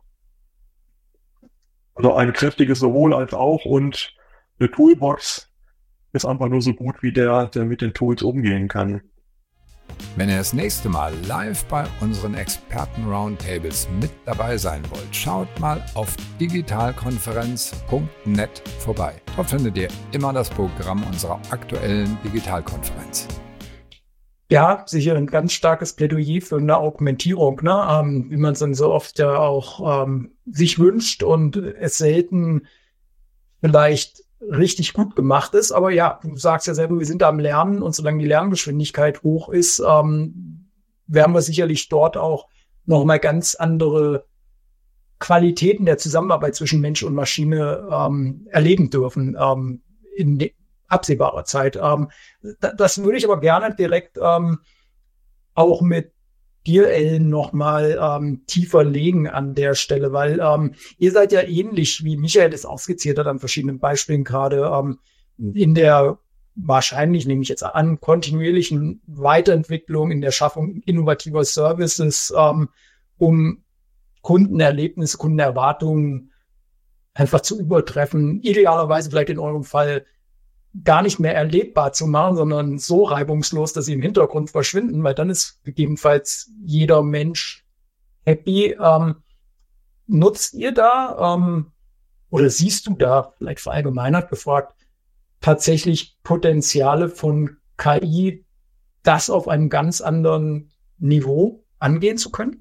Also ein kräftiges sowohl als auch und eine Toolbox ist einfach nur so gut wie der, der mit den Tools umgehen kann. Wenn ihr das nächste Mal live bei unseren Experten-Roundtables mit dabei sein wollt, schaut mal auf digitalkonferenz punkt net vorbei. Dort findet ihr immer das Programm unserer aktuellen Digitalkonferenz. Ja, sicher ein ganz starkes Plädoyer für eine Augmentierung, ne? ähm, wie man es dann so oft ja auch ähm, sich wünscht und es selten vielleicht richtig gut gemacht ist. Aber ja, du sagst ja selber, wir sind da am Lernen und solange die Lerngeschwindigkeit hoch ist, ähm, werden wir sicherlich dort auch nochmal ganz andere Qualitäten der Zusammenarbeit zwischen Mensch und Maschine ähm, erleben dürfen ähm, in de- absehbarer Zeit. Ähm, da, das würde ich aber gerne direkt ähm, auch mit dir, Ellen, nochmal ähm, tiefer legen an der Stelle, weil ähm, ihr seid ja ähnlich, wie Michael es auch skizziert hat an verschiedenen Beispielen gerade, ähm, in der wahrscheinlich, nehme ich jetzt an, kontinuierlichen Weiterentwicklung, in der Schaffung innovativer Services, ähm, um Kundenerlebnisse, Kundenerwartungen einfach zu übertreffen, idealerweise vielleicht in eurem Fall gar nicht mehr erlebbar zu machen, sondern so reibungslos, dass sie im Hintergrund verschwinden, weil dann ist gegebenenfalls jeder Mensch happy. Ähm, nutzt ihr da ähm, oder siehst du da, vielleicht verallgemeinert gefragt, tatsächlich Potenziale von K I, das auf einem ganz anderen Niveau angehen zu können?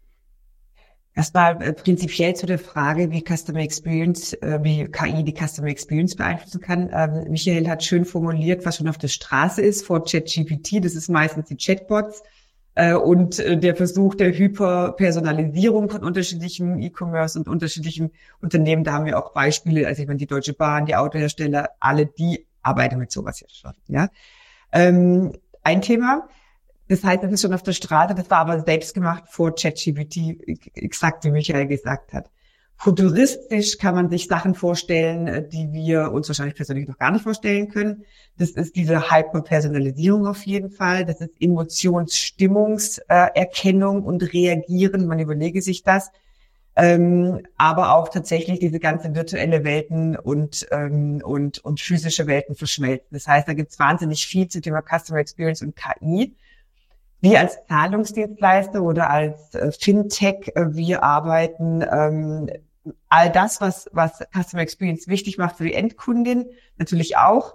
Erstmal äh, prinzipiell zu der Frage, wie Customer Experience, äh, wie K I die Customer Experience beeinflussen kann. Ähm, Michael hat schön formuliert, was schon auf der Straße ist vor ChatGPT. Das ist meistens die Chatbots äh, und äh, der Versuch der Hyperpersonalisierung von unterschiedlichem E-Commerce und unterschiedlichen Unternehmen. Da haben wir auch Beispiele, also ich meine die Deutsche Bahn, die Autohersteller, alle die arbeiten mit sowas jetzt schon. Ja, ähm, ein Thema. Das heißt, das ist schon auf der Straße, das war aber selbst gemacht vor ChatGPT, exakt wie Michael gesagt hat. Futuristisch kann man sich Sachen vorstellen, die wir uns wahrscheinlich persönlich noch gar nicht vorstellen können. Das ist diese Hyperpersonalisierung auf jeden Fall. Das ist Emotionsstimmungserkennung und Reagieren. Man überlege sich das. Ähm, aber auch tatsächlich diese ganze virtuelle Welten und, ähm, und, und physische Welten verschmelzen. Das heißt, da gibt es wahnsinnig viel zum Thema Customer Experience und K I. Wir als Zahlungsdienstleister oder als äh, Fintech, äh, wir arbeiten ähm, all das, was was Customer Experience wichtig macht für die Endkundin, natürlich auch.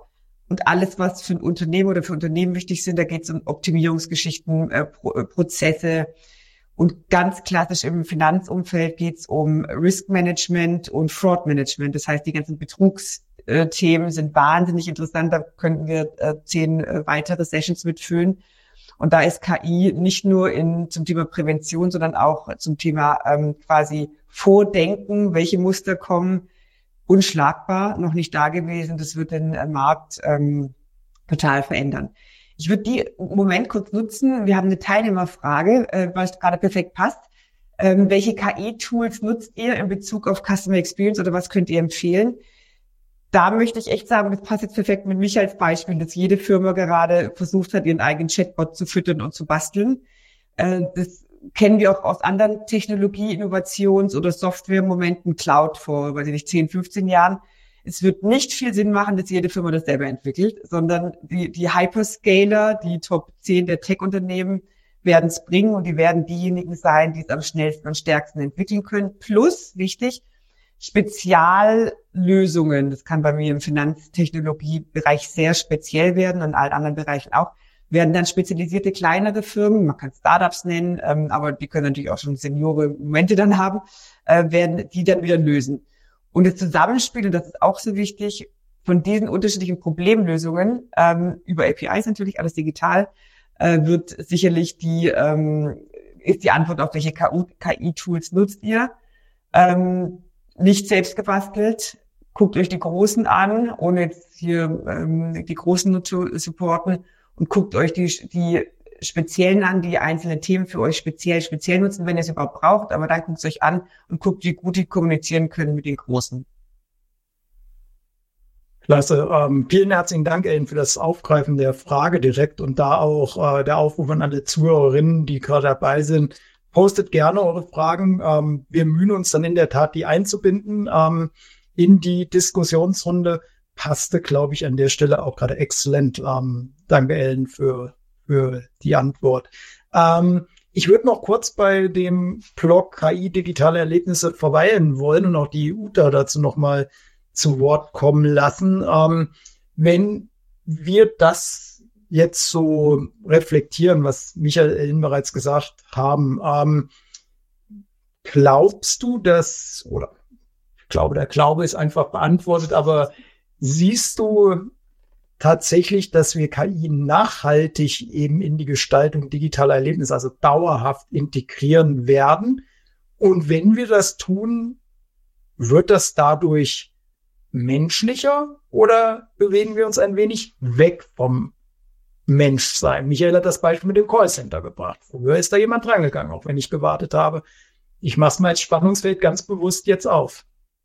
Und alles, was für ein Unternehmen oder für Unternehmen wichtig sind, da geht es um Optimierungsgeschichten, äh, Pro- äh, Prozesse. Und ganz klassisch im Finanzumfeld geht es um Risk Management und Fraud Management. Das heißt, die ganzen Betrugsthemen sind wahnsinnig interessant. Da könnten wir äh, zehn äh, weitere Sessions mitfüllen. Und da ist K I nicht nur in, zum Thema Prävention, sondern auch zum Thema ähm, quasi Vordenken, welche Muster kommen, unschlagbar, noch nicht da gewesen. Das wird den äh, Markt ähm, total verändern. Ich würde die im Moment kurz nutzen. Wir haben eine Teilnehmerfrage, äh, weil es gerade perfekt passt. Ähm, welche K I-Tools nutzt ihr in Bezug auf Customer Experience oder was könnt ihr empfehlen? Da möchte ich echt sagen, das passt jetzt perfekt mit mich als Beispiel, dass jede Firma gerade versucht hat, ihren eigenen Chatbot zu füttern und zu basteln. Äh, das kennen wir auch aus anderen Technologie-, Innovations- oder Software-Momenten, Cloud vor, weiß ich nicht, zehn, fünfzehn Jahren. Es wird nicht viel Sinn machen, dass jede Firma das selber entwickelt, sondern die, die Hyperscaler, die Top zehn der Tech-Unternehmen werden es bringen und die werden diejenigen sein, die es am schnellsten und stärksten entwickeln können. Plus, wichtig, Speziallösungen. Das kann bei mir im Finanztechnologiebereich sehr speziell werden und in allen anderen Bereichen auch. Werden dann spezialisierte kleinere Firmen, man kann Startups nennen, ähm, aber die können natürlich auch schon seniore Momente dann haben, äh, werden die dann wieder lösen. Und das Zusammenspiel, und das ist auch so wichtig, von diesen unterschiedlichen Problemlösungen, ähm, über A P Is natürlich, alles digital, äh, wird sicherlich die, ähm, ist die Antwort auf welche K I-Tools nutzt ihr. Ähm, nicht selbst gebastelt, guckt euch die Großen an, ohne jetzt hier ähm, die Großen zu supporten, und guckt euch die, die Speziellen an, die einzelne Themen für euch speziell, speziell nutzen, wenn ihr es überhaupt braucht, aber dann guckt es euch an und guckt, wie gut die kommunizieren können mit den Großen. Klasse. Ähm, vielen herzlichen Dank, Ellen, für das Aufgreifen der Frage direkt und da auch äh, der Aufruf an alle Zuhörerinnen, die gerade dabei sind. Postet gerne eure Fragen. Ähm, wir mühen uns dann in der Tat, die einzubinden ähm, in die Diskussionsrunde. Passte, glaube ich, an der Stelle auch gerade exzellent. Ähm, danke, Ellen, für, für die Antwort. Ähm, ich würde noch kurz bei dem Blog K I digitale Erlebnisse verweilen wollen und auch die Uta dazu noch mal zu Wort kommen lassen. Ähm, wenn wir das jetzt so reflektieren, was Michael Ellen bereits gesagt haben, ähm, glaubst du, dass, oder ich glaube, der Glaube ist einfach beantwortet, aber siehst du tatsächlich, dass wir K I nachhaltig eben in die Gestaltung digitaler Erlebnisse, also dauerhaft integrieren werden? Und wenn wir das tun, wird das dadurch menschlicher oder bewegen wir uns ein wenig weg vom Menschsein? Michael hat das Beispiel mit dem Callcenter gebracht. Früher ist da jemand drangegangen, auch wenn ich gewartet habe. Ich mache es mal als Spannungsfeld ganz bewusst jetzt auf.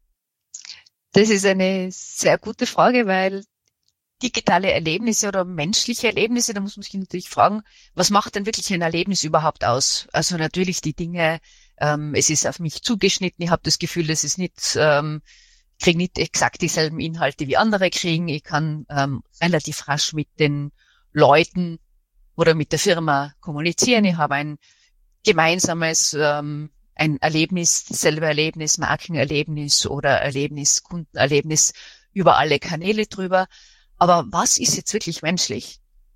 Das ist eine sehr gute Frage, weil digitale Erlebnisse oder menschliche Erlebnisse, da muss man sich natürlich fragen, was macht denn wirklich ein Erlebnis überhaupt aus? Also natürlich die Dinge, ähm, es ist auf mich zugeschnitten, ich habe das Gefühl, das ist nicht, ähm, ich kriege nicht exakt dieselben Inhalte wie andere kriegen, ich kann ähm, relativ rasch mit den Leuten oder mit der Firma kommunizieren, ich habe ein gemeinsames ähm, ein Erlebnis, selber Erlebnis, Markenerlebnis oder Erlebnis, Kundenerlebnis über alle Kanäle drüber. Aber was ist jetzt wirklich menschlich?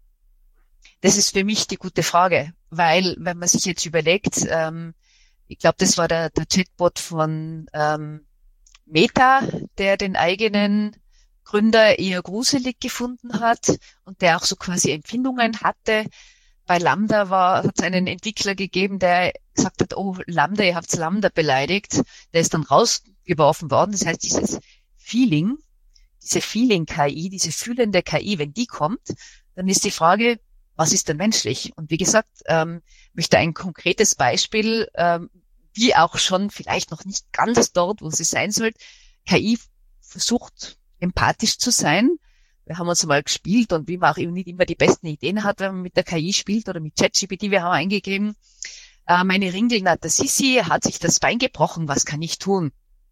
Das ist für mich die gute Frage, weil wenn man sich jetzt überlegt, ähm, ich glaube, das war der, der Chatbot von ähm, Meta, der den eigenen Gründer eher gruselig gefunden hat und der auch so quasi Empfindungen hatte. Bei Lambda war, hat es einen Entwickler gegeben, der gesagt hat, oh, Lambda, ihr habt Lambda beleidigt. Der ist dann rausgeworfen worden. Das heißt, dieses Feeling, diese Feeling-K I, diese fühlende K I, wenn die kommt, dann ist die Frage, was ist denn menschlich? Und wie gesagt, ähm, möchte ein konkretes Beispiel, ähm, wie auch schon vielleicht noch nicht ganz dort, wo sie sein sollte. K I versucht, empathisch zu sein. Wir haben uns mal gespielt und wie man auch nicht immer die besten Ideen hat, wenn man mit der K I spielt oder mit ChatGPT, wir haben eingegeben, äh, meine Ringelnatter Sissi hat sich das Bein gebrochen, was kann ich tun?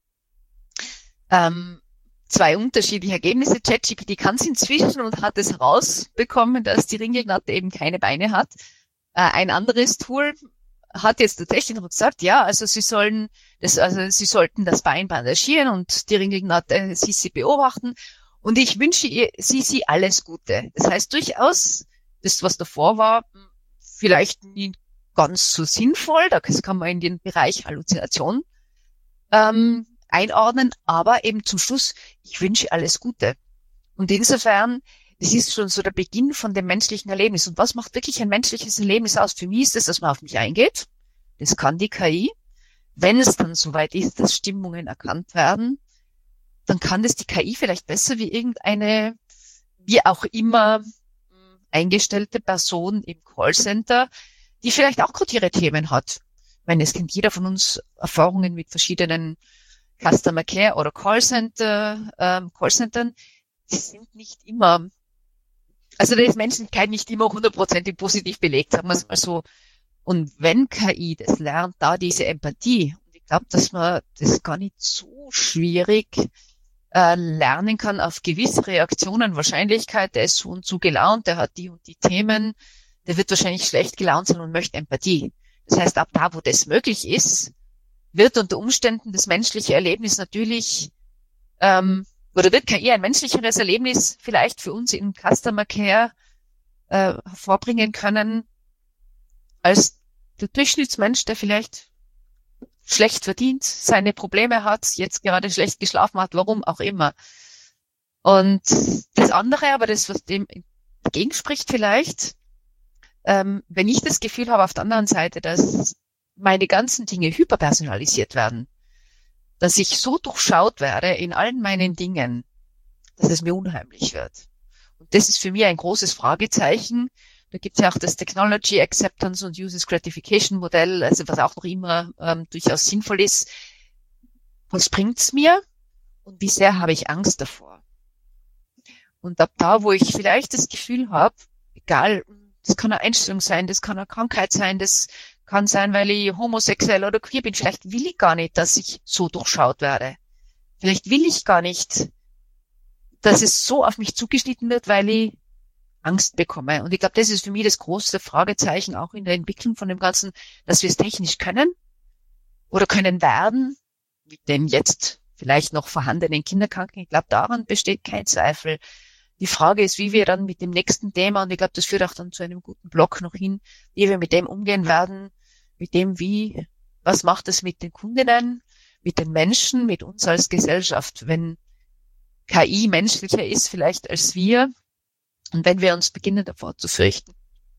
Ähm, zwei unterschiedliche Ergebnisse. ChatGPT kann es inzwischen und hat es herausbekommen, dass die Ringelnatter eben keine Beine hat. Äh, ein anderes Tool hat jetzt tatsächlich noch gesagt, ja, also sie sollen das, also sie sollten das Bein bandagieren und die Ringelnatter Sissi beobachten. Und ich wünsche ihr, sie, sie alles Gute. Das heißt durchaus, das, was davor war, vielleicht nie ganz so sinnvoll. Das kann man in den Bereich Halluzination ähm, einordnen. Aber eben zum Schluss, ich wünsche alles Gute. Und insofern, das ist schon so der Beginn von dem menschlichen Erlebnis. Und was macht wirklich ein menschliches Erlebnis aus? Für mich ist es, dass man auf mich eingeht. Das kann die K I. Wenn es dann soweit ist, dass Stimmungen erkannt werden, dann kann das die K I vielleicht besser wie irgendeine, wie auch immer, eingestellte Person im Callcenter, die vielleicht auch gerade ihre Themen hat. Ich meine, es kennt jeder von uns Erfahrungen mit verschiedenen Customer Care oder Callcenter, ähm, Callcentern. Die sind nicht immer, also da ist Menschlichkeit nicht immer hundertprozentig positiv belegt, sagen wir es mal so. Und wenn K I das lernt, da diese Empathie, und ich glaube, dass man das gar nicht so schwierig äh, lernen kann auf gewisse Reaktionen, Wahrscheinlichkeit, der ist so und so gelaunt, der hat die und die Themen, der wird wahrscheinlich schlecht gelaunt sein und möchte Empathie. Das heißt, ab da, wo das möglich ist, wird unter Umständen das menschliche Erlebnis natürlich, ähm, oder wird K I ein menschlicheres Erlebnis vielleicht für uns in Customer Care äh, hervorbringen können, als der Durchschnittsmensch, der vielleicht schlecht verdient, seine Probleme hat, jetzt gerade schlecht geschlafen hat, warum auch immer. Und das andere, aber das, was dem dagegen spricht vielleicht, ähm, wenn ich das Gefühl habe auf der anderen Seite, dass meine ganzen Dinge hyperpersonalisiert werden, dass ich so durchschaut werde in allen meinen Dingen, dass es mir unheimlich wird. Und das ist für mich ein großes Fragezeichen. Da gibt es ja auch das Technology Acceptance und Uses Gratification Modell, also was auch noch immer ähm, durchaus sinnvoll ist. Was bringt's mir und wie sehr habe ich Angst davor? Und ab da, wo ich vielleicht das Gefühl habe, egal, das kann eine Einstellung sein, das kann eine Krankheit sein, das kann sein, weil ich homosexuell oder queer bin, vielleicht will ich gar nicht, dass ich so durchschaut werde. Vielleicht will ich gar nicht, dass es so auf mich zugeschnitten wird, weil ich Angst bekomme. Und ich glaube, das ist für mich das große Fragezeichen auch in der Entwicklung von dem Ganzen, dass wir es technisch können oder können werden, mit den jetzt vielleicht noch vorhandenen Kinderkranken. Ich glaube, daran besteht kein Zweifel. Die Frage ist, wie wir dann mit dem nächsten Thema, und ich glaube, das führt auch dann zu einem guten Block noch hin, wie wir mit dem umgehen werden, mit dem wie, was macht es mit den Kundinnen, mit den Menschen, mit uns als Gesellschaft, wenn K I menschlicher ist vielleicht als wir, und wenn wir uns beginnen, davor zu fürchten.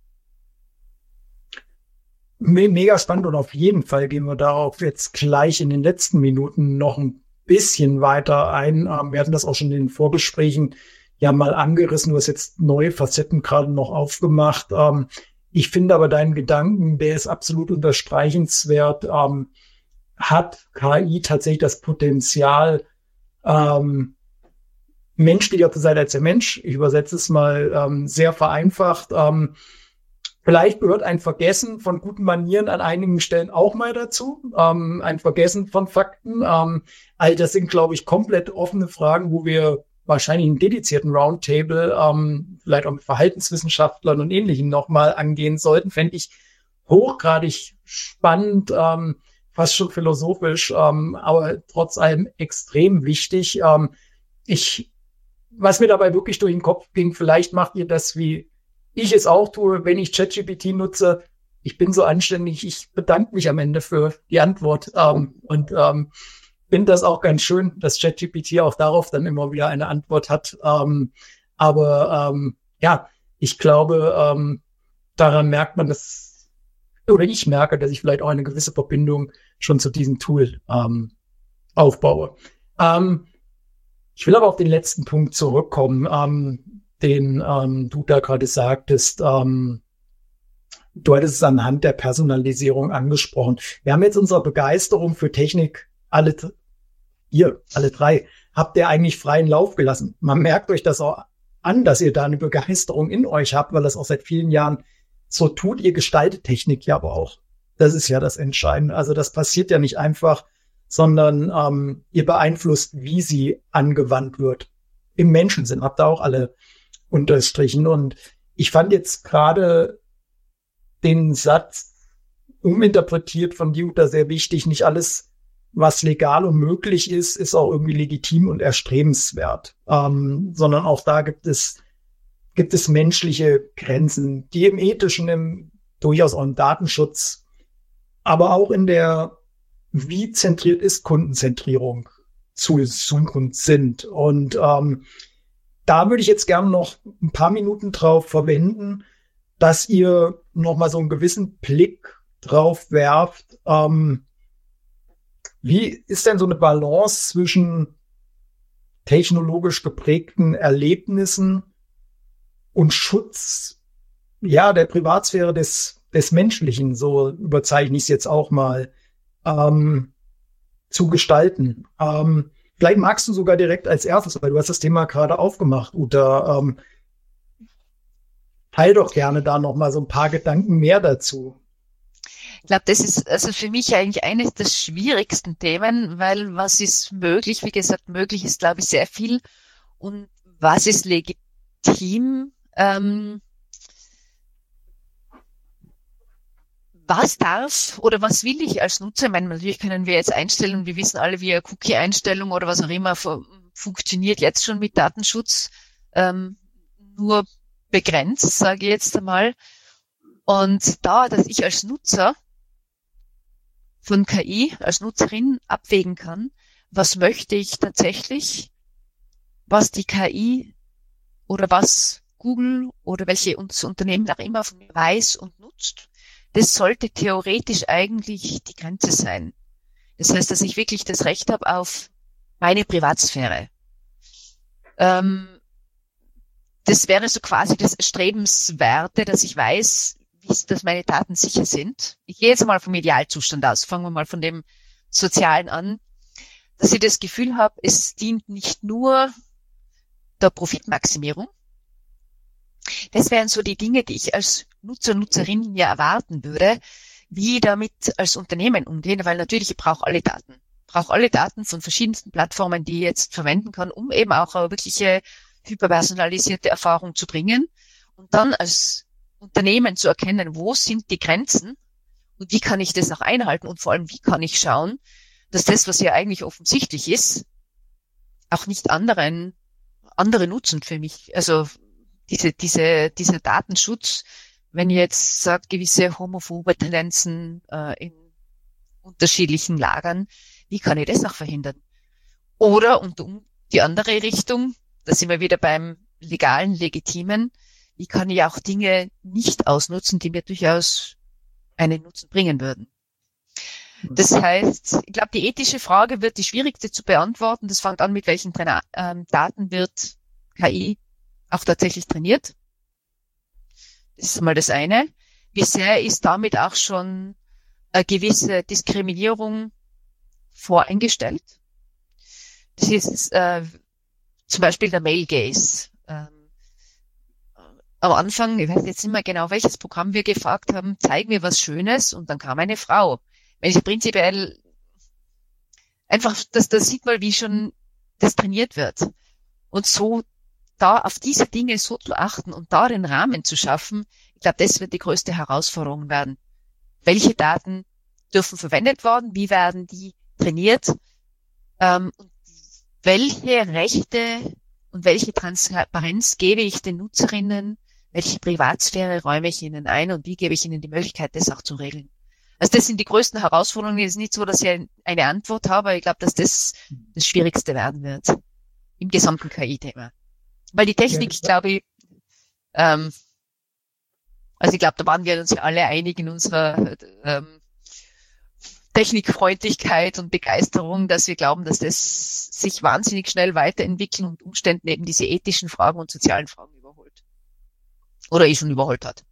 Mega spannend, und auf jeden Fall gehen wir darauf jetzt gleich in den letzten Minuten noch ein bisschen weiter ein. Wir hatten das auch schon in den Vorgesprächen ja mal angerissen. Du hast jetzt neue Facetten gerade noch aufgemacht. Ich finde aber deinen Gedanken, der ist absolut unterstreichenswert. Hat K I tatsächlich das Potenzial, menschlicher zu sein als der Mensch? Ich übersetze es mal ähm, sehr vereinfacht. Ähm, vielleicht gehört ein Vergessen von guten Manieren an einigen Stellen auch mal dazu. Ähm, ein Vergessen von Fakten. Ähm, all das sind, glaube ich, komplett offene Fragen, wo wir wahrscheinlich einen dedizierten Roundtable, ähm, vielleicht auch mit Verhaltenswissenschaftlern und Ähnlichem nochmal angehen sollten. Fände ich hochgradig spannend, ähm, fast schon philosophisch, ähm, aber trotz allem extrem wichtig. Ähm, ich Was mir dabei wirklich durch den Kopf ging, vielleicht macht ihr das, wie ich es auch tue, wenn ich ChatGPT nutze. Ich bin so anständig, ich bedanke mich am Ende für die Antwort. Ähm, und ähm, finde das auch ganz schön, dass ChatGPT auch darauf dann immer wieder eine Antwort hat. Ähm, aber ähm, ja, ich glaube, ähm, daran merkt man, dass, oder ich merke, dass ich vielleicht auch eine gewisse Verbindung schon zu diesem Tool ähm, aufbaue. Ähm, Ich will aber auf den letzten Punkt zurückkommen, ähm, den ähm, du da gerade sagtest. Ähm, du hattest es anhand der Personalisierung angesprochen. Wir haben jetzt unsere Begeisterung für Technik, alle, ihr, alle drei, habt ihr eigentlich freien Lauf gelassen. Man merkt euch das auch an, dass ihr da eine Begeisterung in euch habt, weil das auch seit vielen Jahren so tut. Ihr gestaltet Technik ja aber auch. Das ist ja das Entscheidende. Also das passiert ja nicht einfach, sondern ähm, ihr beeinflusst, wie sie angewandt wird. Im Menschensinn habt ihr auch alle unterstrichen. Und ich fand jetzt gerade den Satz uminterpretiert von Jutta sehr wichtig. Nicht alles was legal und möglich ist, ist auch irgendwie legitim und erstrebenswert. Ähm, sondern auch da gibt es, gibt es menschliche Grenzen, die im ethischen, im, durchaus auch im Datenschutz, aber auch in der, wie zentriert ist Kundenzentrierung zu Zukunft sind. Und ähm, da würde ich jetzt gerne noch ein paar Minuten drauf verwenden, dass ihr noch mal so einen gewissen Blick drauf werft. Ähm, wie ist denn so eine Balance zwischen technologisch geprägten Erlebnissen und Schutz, ja, der Privatsphäre des, des Menschlichen, so überzeichne ich es jetzt auch mal, ähm, zu gestalten? Ähm, vielleicht magst du sogar direkt als erstes, weil du hast das Thema gerade aufgemacht, Uta, ähm, teil doch gerne da noch mal so ein paar Gedanken mehr dazu. Ich glaube, das ist also für mich eigentlich eines der schwierigsten Themen, weil was ist möglich? Wie gesagt, möglich ist, glaube ich, sehr viel. Und was ist legitim? Ähm, was darf oder was will ich als Nutzer? Ich meine, natürlich können wir jetzt einstellen, wir wissen alle, wie eine Cookie-Einstellung oder was auch immer funktioniert jetzt schon mit Datenschutz, ähm, nur begrenzt, sage ich jetzt einmal. Und da, dass ich als Nutzer von K I, als Nutzerin abwägen kann, was möchte ich tatsächlich, was die K I oder was Google oder welche Unternehmen auch immer von mir weiß und nutzt, das sollte theoretisch eigentlich die Grenze sein. Das heißt, dass ich wirklich das Recht habe auf meine Privatsphäre. Ähm, das wäre so quasi das Erstrebenswerte, dass ich weiß, wie, dass meine Daten sicher sind. Ich gehe jetzt mal vom Idealzustand aus. Fangen wir mal von dem Sozialen an. Dass ich das Gefühl habe, es dient nicht nur der Profitmaximierung. Das wären so die Dinge, die ich als Nutzer, Nutzerin ja erwarten würde, wie damit als Unternehmen umgehen, weil natürlich ich brauche alle Daten. Ich brauche alle Daten von verschiedensten Plattformen, die ich jetzt verwenden kann, um eben auch eine wirkliche hyperpersonalisierte Erfahrung zu bringen und dann als Unternehmen zu erkennen, wo sind die Grenzen und wie kann ich das auch einhalten und vor allem, wie kann ich schauen, dass das, was ja eigentlich offensichtlich ist, auch nicht anderen, andere nutzen für mich. Also diese, diese, dieser Datenschutz, wenn ihr jetzt sagt, gewisse homophobe Tendenzen äh, in unterschiedlichen Lagern, wie kann ich das auch verhindern? Oder, und um die andere Richtung, da sind wir wieder beim legalen, legitimen, wie kann ich auch Dinge nicht ausnutzen, die mir durchaus einen Nutzen bringen würden? Das heißt, ich glaube, die ethische Frage wird die schwierigste zu beantworten. Das fängt an, mit welchen Trainer, ähm, Daten wird K I auch tatsächlich trainiert. Das ist mal das eine. Wie sehr ist damit auch schon eine gewisse Diskriminierung voreingestellt? Das ist äh, zum Beispiel der Male Gaze. Ähm, am Anfang, ich weiß jetzt nicht mehr genau, welches Programm wir gefragt haben, zeig mir was Schönes, und dann kam eine Frau. Wenn ich prinzipiell einfach, dass das sieht mal, wie schon das trainiert wird. Und so da auf diese Dinge so zu achten und da den Rahmen zu schaffen, ich glaube, das wird die größte Herausforderung werden. Welche Daten dürfen verwendet werden? Wie werden die trainiert? Ähm, und welche Rechte und welche Transparenz gebe ich den Nutzerinnen? Welche Privatsphäre räume ich ihnen ein und wie gebe ich ihnen die Möglichkeit, das auch zu regeln? Also das sind die größten Herausforderungen. Es ist nicht so, dass ich eine Antwort habe, aber ich glaube, dass das das Schwierigste werden wird im gesamten K I-Thema. Weil die Technik, ich glaube, ähm, also ich glaube, da waren wir uns ja alle einig in unserer ähm, Technikfreundlichkeit und Begeisterung, dass wir glauben, dass das sich wahnsinnig schnell weiterentwickeln und Umständen eben diese ethischen Fragen und sozialen Fragen überholt. Oder eh schon überholt hat.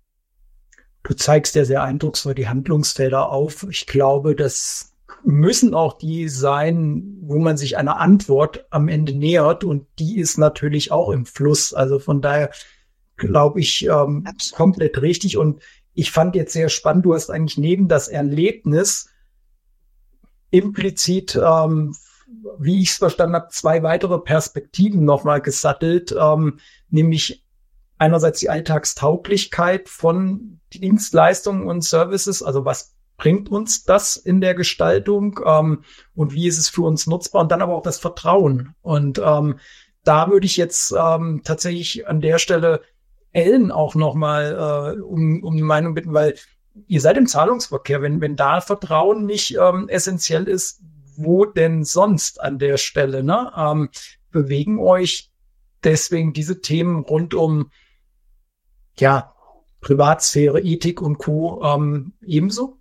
Du zeigst ja sehr eindrucksvoll die Handlungsfelder auf. Ich glaube, das müssen auch die sein, wo man sich einer Antwort am Ende nähert, und die ist natürlich auch im Fluss. Also von daher glaube ich ähm, komplett richtig. Und ich fand jetzt sehr spannend, du hast eigentlich neben das Erlebnis implizit, ähm, wie ich es verstanden habe, zwei weitere Perspektiven nochmal gesattelt, ähm, nämlich einerseits die Alltagstauglichkeit von Dienstleistungen und Services, also was bringt uns das in der Gestaltung ähm, und wie ist es für uns nutzbar und dann aber auch das Vertrauen. Und ähm, da würde ich jetzt ähm, tatsächlich an der Stelle Ellen auch nochmal äh, um, um die Meinung bitten, weil ihr seid im Zahlungsverkehr. Wenn, wenn da Vertrauen nicht ähm, essentiell ist, wo denn sonst an der Stelle, ne? Ähm, bewegen euch deswegen diese Themen rund um, ja, Privatsphäre, Ethik und Co. Ähm, ebenso?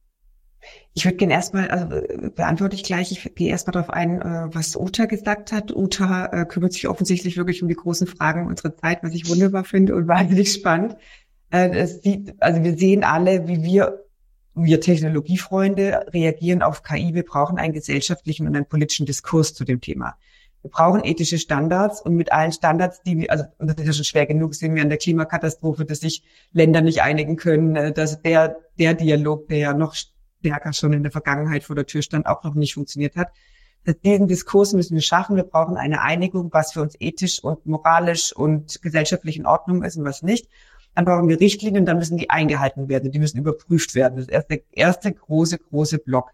Ich würde gerne erstmal, also beantworte ich gleich, ich gehe erstmal darauf ein, was Uta gesagt hat. Uta äh, kümmert sich offensichtlich wirklich um die großen Fragen unserer Zeit, was ich wunderbar finde und wahnsinnig spannend. Äh, es sieht, also wir sehen alle, wie wir, wir Technologiefreunde reagieren auf K I. Wir brauchen einen gesellschaftlichen und einen politischen Diskurs zu dem Thema. Wir brauchen ethische Standards und mit allen Standards, die wir, also das ist ja schon schwer genug, sehen wir an der Klimakatastrophe, dass sich Länder nicht einigen können, dass der, der Dialog, der ja noch stärker schon in der Vergangenheit vor der Tür stand, auch noch nicht funktioniert hat. Diesen Diskurs müssen wir schaffen. Wir brauchen eine Einigung, was für uns ethisch und moralisch und gesellschaftlich in Ordnung ist und was nicht. Dann brauchen wir Richtlinien, dann müssen die eingehalten werden. Die müssen überprüft werden. Das ist der erste große, große Block.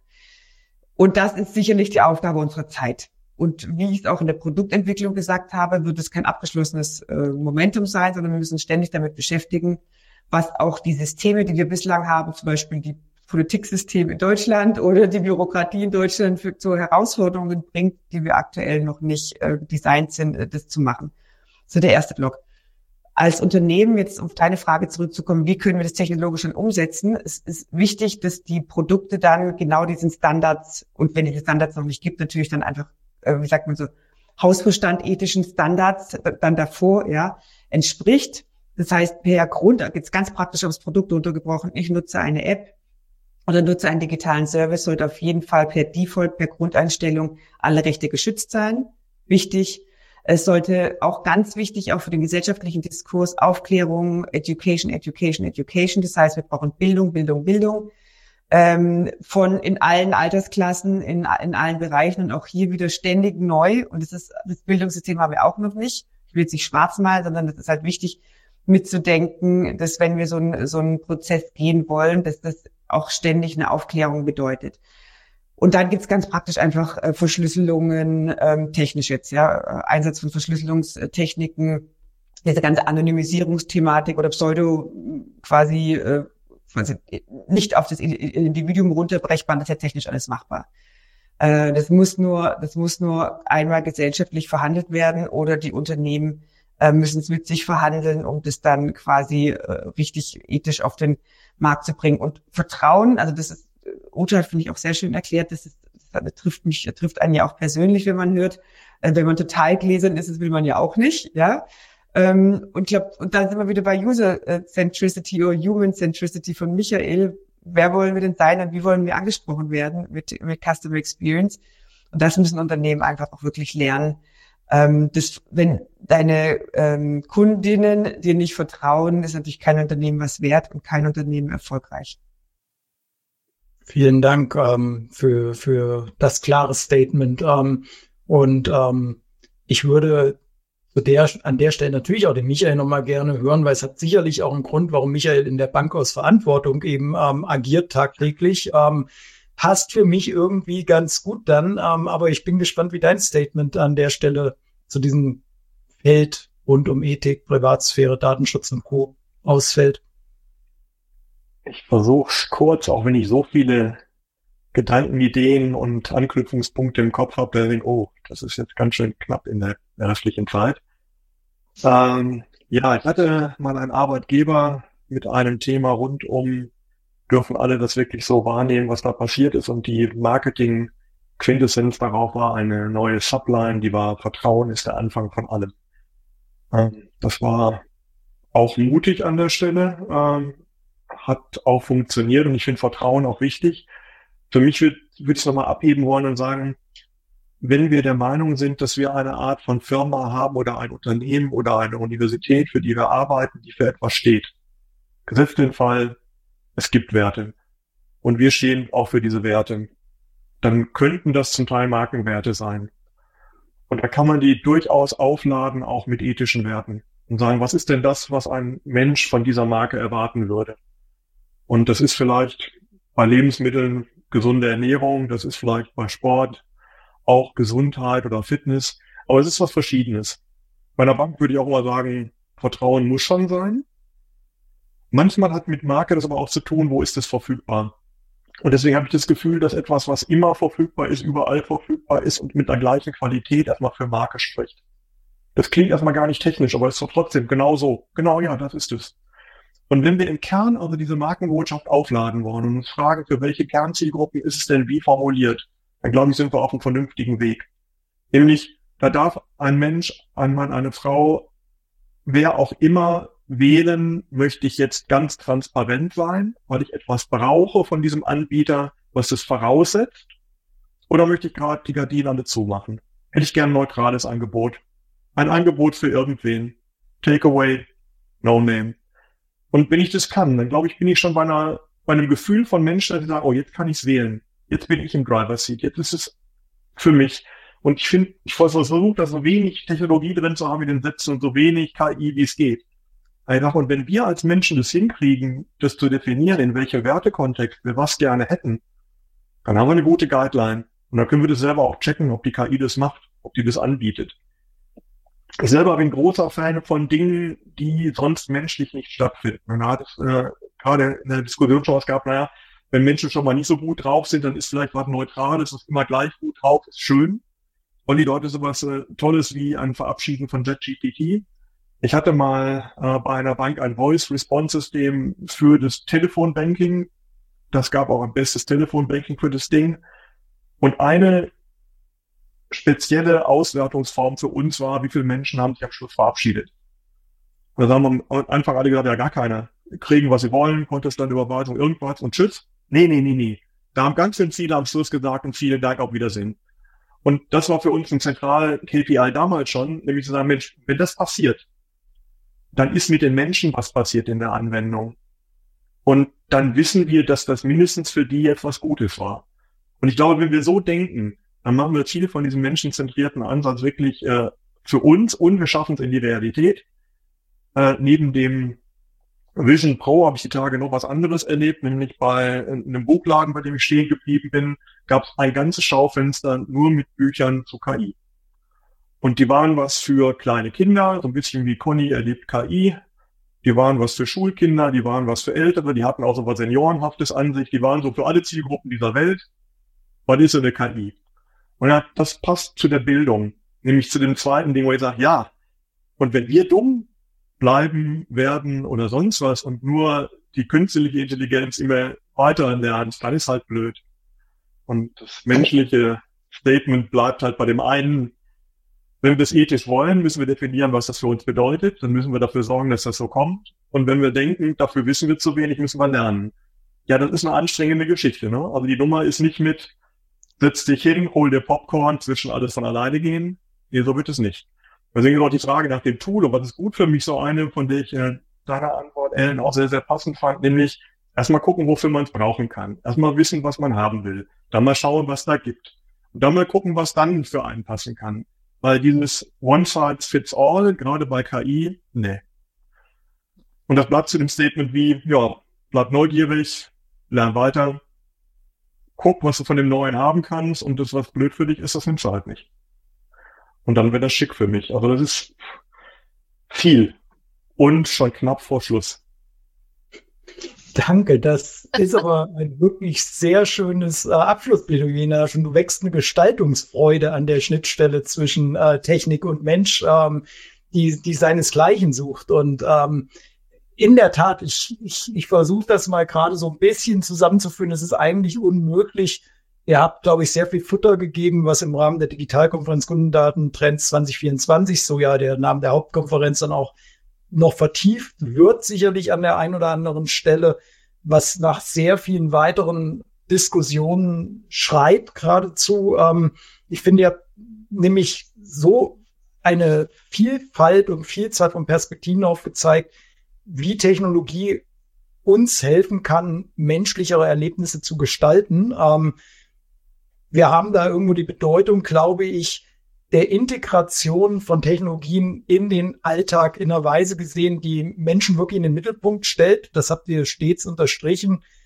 Und das ist sicherlich die Aufgabe unserer Zeit. Und wie ich es auch in der Produktentwicklung gesagt habe, wird es kein abgeschlossenes äh, Momentum sein, sondern wir müssen ständig damit beschäftigen, was auch die Systeme, die wir bislang haben, zum Beispiel die Politiksystem in Deutschland oder die Bürokratie in Deutschland für zu Herausforderungen bringt, die wir aktuell noch nicht äh, designt sind, äh, das zu machen. So der erste Block. Als Unternehmen, jetzt auf deine Frage zurückzukommen, wie können wir das technologisch dann umsetzen? Es ist wichtig, dass die Produkte dann genau diesen Standards, und wenn es die Standards noch nicht gibt, natürlich dann einfach, äh, wie sagt man so, Hausverstand ethischen Standards äh, dann davor, ja, entspricht. Das heißt, per Grund, da geht's ganz praktisch aufs Produkt runtergebrochen. Ich nutze eine App oder nutze einen digitalen Service, sollte auf jeden Fall per Default, per Grundeinstellung alle Rechte geschützt sein. Wichtig. Es sollte auch ganz wichtig, auch für den gesellschaftlichen Diskurs, Aufklärung, Education, Education, Education. Das heißt, wir brauchen Bildung, Bildung, Bildung ähm, von in allen Altersklassen, in, in allen Bereichen und auch hier wieder ständig neu. Und das ist das Bildungssystem haben wir auch noch nicht. Ich will jetzt nicht schwarz malen, sondern es ist halt wichtig mitzudenken, dass wenn wir so, ein, so einen Prozess gehen wollen, dass das auch ständig eine Aufklärung bedeutet. Und dann gibt's ganz praktisch einfach äh, Verschlüsselungen, ähm, technisch jetzt, ja, äh, Einsatz von Verschlüsselungstechniken, diese ganze Anonymisierungsthematik oder Pseudo quasi, äh, quasi nicht auf das Individuum runterbrechbar, das ist ja technisch alles machbar. Äh, das muss nur, das muss nur einmal gesellschaftlich verhandelt werden oder die Unternehmen äh, müssen es mit sich verhandeln, um das dann quasi äh, richtig ethisch auf den Markt zu bringen. Und Vertrauen, also das ist, Uta hat, finde ich, auch sehr schön erklärt, das, ist, das trifft mich, das trifft einen ja auch persönlich, wenn man hört, äh, wenn man total gläsern ist, das will man ja auch nicht, ja. Ähm, und ich glaube, und da sind wir wieder bei User-Centricity oder Human-Centricity von Michael. Wer wollen wir denn sein und wie wollen wir angesprochen werden mit, mit Customer Experience? Und das müssen Unternehmen einfach auch wirklich lernen. Ähm, das, wenn deine ähm, Kundinnen dir nicht vertrauen, ist natürlich kein Unternehmen was wert und kein Unternehmen erfolgreich. Vielen Dank ähm, für für das klare Statement. Ähm, und ähm, ich würde zu der, an der Stelle natürlich auch den Michael nochmal gerne hören, weil es hat sicherlich auch einen Grund, warum Michael in der Bank aus Verantwortung eben ähm, agiert tagtäglich. Ähm, passt für mich irgendwie ganz gut dann, ähm, aber ich bin gespannt, wie dein Statement an der Stelle zu diesem Feld rund um Ethik, Privatsphäre, Datenschutz und Co. ausfällt. Ich versuche es kurz, auch wenn ich so viele Gedanken, Ideen und Anknüpfungspunkte im Kopf habe, der denkt, oh, das ist jetzt ganz schön knapp in der restlichen Zeit. Ähm, ja, ich hatte mal einen Arbeitgeber mit einem Thema rund um, dürfen alle das wirklich so wahrnehmen, was da passiert ist, und die Marketing-Quintessenz darauf war eine neue Subline, die war: Vertrauen ist der Anfang von allem. Ähm, das war auch mutig an der Stelle, ähm, hat auch funktioniert, und ich finde Vertrauen auch wichtig. Für mich würde ich es nochmal abheben wollen und sagen, wenn wir der Meinung sind, dass wir eine Art von Firma haben oder ein Unternehmen oder eine Universität, für die wir arbeiten, die für etwas steht, gesetzt den Fall, es gibt Werte und wir stehen auch für diese Werte, dann könnten das zum Teil Markenwerte sein. Und da kann man die durchaus aufladen, auch mit ethischen Werten, und sagen, was ist denn das, was ein Mensch von dieser Marke erwarten würde? Und das ist vielleicht bei Lebensmitteln gesunde Ernährung, das ist vielleicht bei Sport auch Gesundheit oder Fitness, aber es ist was Verschiedenes. Bei einer Bank würde ich auch immer sagen, Vertrauen muss schon sein. Manchmal hat mit Marke das aber auch zu tun, wo ist es verfügbar. Und deswegen habe ich das Gefühl, dass etwas, was immer verfügbar ist, überall verfügbar ist und mit der gleichen Qualität erstmal für Marke spricht. Das klingt erstmal gar nicht technisch, aber es ist doch trotzdem genau so. Genau, ja, das ist es. Und wenn wir im Kern also diese Markenbotschaft aufladen wollen und uns fragen, für welche Kernzielgruppen ist es denn wie formuliert, dann glaube ich, sind wir auf einem vernünftigen Weg. Nämlich, da darf ein Mensch, ein Mann, eine Frau, wer auch immer wählen, möchte ich jetzt ganz transparent sein, weil ich etwas brauche von diesem Anbieter, was es voraussetzt, oder möchte ich gerade die Gardinen alle zumachen? Hätte ich gern ein neutrales Angebot. Ein Angebot für irgendwen. Takeaway, no name. Und wenn ich das kann, dann glaube ich, bin ich schon bei einer, bei einem Gefühl von Menschen, dass sie sagen, oh, jetzt kann ich es wählen. Jetzt bin ich im Driver's Seat. Jetzt ist es für mich. Und ich finde, ich versuche da so wenig Technologie drin zu haben in den Sätzen und so wenig K I, wie es geht. Einfach, und wenn wir als Menschen das hinkriegen, das zu definieren, in welchem Wertekontext wir was gerne hätten, dann haben wir eine gute Guideline. Und dann können wir das selber auch checken, ob die K I das macht, ob die das anbietet. Ich selber bin großer Fan von Dingen, die sonst menschlich nicht stattfinden. Und da hat es äh, gerade in der Diskussion schon was gehabt, naja, wenn Menschen schon mal nicht so gut drauf sind, dann ist vielleicht was Neutrales, was immer gleich gut drauf ist, schön. Und die Leute sowas äh, Tolles wie ein Verabschieden von ChatGPT. Ich hatte mal äh, bei einer Bank ein Voice-Response-System für das Telefonbanking. Das gab auch ein bestes Telefonbanking für das Ding. Und eine spezielle Auswertungsform für uns war, wie viele Menschen haben sich am Schluss verabschiedet. Und da haben wir am Anfang alle gesagt, ja, gar keiner. Kriegen, was sie wollen, Kontoststand, Überweisung, irgendwas und tschüss. Nee, nee, nee, nee. Da haben ganz viele am Schluss gesagt und vielen Dank, auf Wiedersehen. Und das war für uns ein zentraler K P I damals schon, nämlich zu sagen, Mensch, wenn das passiert, dann ist mit den Menschen was passiert in der Anwendung. Und dann wissen wir, dass das mindestens für die etwas Gutes war. Und ich glaube, wenn wir so denken, dann machen wir viele von diesem menschenzentrierten Ansatz wirklich äh, für uns und wir schaffen es in die Realität. Äh, neben dem Vision Pro habe ich die Tage noch was anderes erlebt, nämlich bei einem Buchladen, bei dem ich stehen geblieben bin, gab es ein ganzes Schaufenster nur mit Büchern zu K I. Und die waren was für kleine Kinder, so ein bisschen wie Conny erlebt K I. Die waren was für Schulkinder, die waren was für Ältere, die hatten auch so was Seniorenhaftes an sich, die waren so für alle Zielgruppen dieser Welt. Was ist so eine K I? Und ja, das passt zu der Bildung, nämlich zu dem zweiten Ding, wo ich sage, ja, und wenn wir dumm bleiben werden oder sonst was und nur die künstliche Intelligenz immer weiter lernt, dann ist halt blöd. Und das menschliche Statement bleibt halt bei dem einen, wenn wir das ethisch wollen, müssen wir definieren, was das für uns bedeutet. Dann müssen wir dafür sorgen, dass das so kommt. Und wenn wir denken, dafür wissen wir zu wenig, müssen wir lernen. Ja, das ist eine anstrengende Geschichte, ne? Also die Nummer ist nicht mit, setz dich hin, hol dir Popcorn, zwischen alles von alleine gehen. Nee, so wird es nicht. Deswegen ist auch die Frage nach dem Tool und was ist gut für mich, so eine, von der ich äh, deine Antwort, Ellen, auch sehr, sehr passend fand, nämlich erstmal gucken, wofür man es brauchen kann. Erstmal wissen, was man haben will. Dann mal schauen, was da gibt. Und dann mal gucken, was dann für einen passen kann. Weil dieses One Size Fits All, gerade bei K I, nee. Und das bleibt zu dem Statement wie, ja, bleib neugierig, lern weiter, guck, was du von dem Neuen haben kannst und das, was blöd für dich ist, das nimmst du halt nicht. Und dann wird das schick für mich. Also das ist viel und schon knapp vor Schluss. Danke, das ist aber ein wirklich sehr schönes äh, Abschlussplädoyer. Schon du wächst eine Gestaltungsfreude an der Schnittstelle zwischen äh, Technik und Mensch, ähm, die, die seinesgleichen sucht. Und ähm, in der Tat, ich, ich, ich versuche das mal gerade so ein bisschen zusammenzuführen. Es ist eigentlich unmöglich. Ihr habt, glaube ich, sehr viel Futter gegeben, was im Rahmen der Digitalkonferenz Kundendaten Trends zwanzig vierundzwanzig, so ja der Name der Hauptkonferenz, dann auch noch vertieft wird, sicherlich an der einen oder anderen Stelle, was nach sehr vielen weiteren Diskussionen schreit geradezu. Ähm, ich finde ja nämlich so eine Vielfalt und Vielzahl von Perspektiven aufgezeigt, wie Technologie uns helfen kann, menschlichere Erlebnisse zu gestalten. Ähm, wir haben da irgendwo die Bedeutung, glaube ich, der Integration von Technologien in den Alltag in einer Weise gesehen, die Menschen wirklich in den Mittelpunkt stellt. Das habt ihr stets unterstrichen.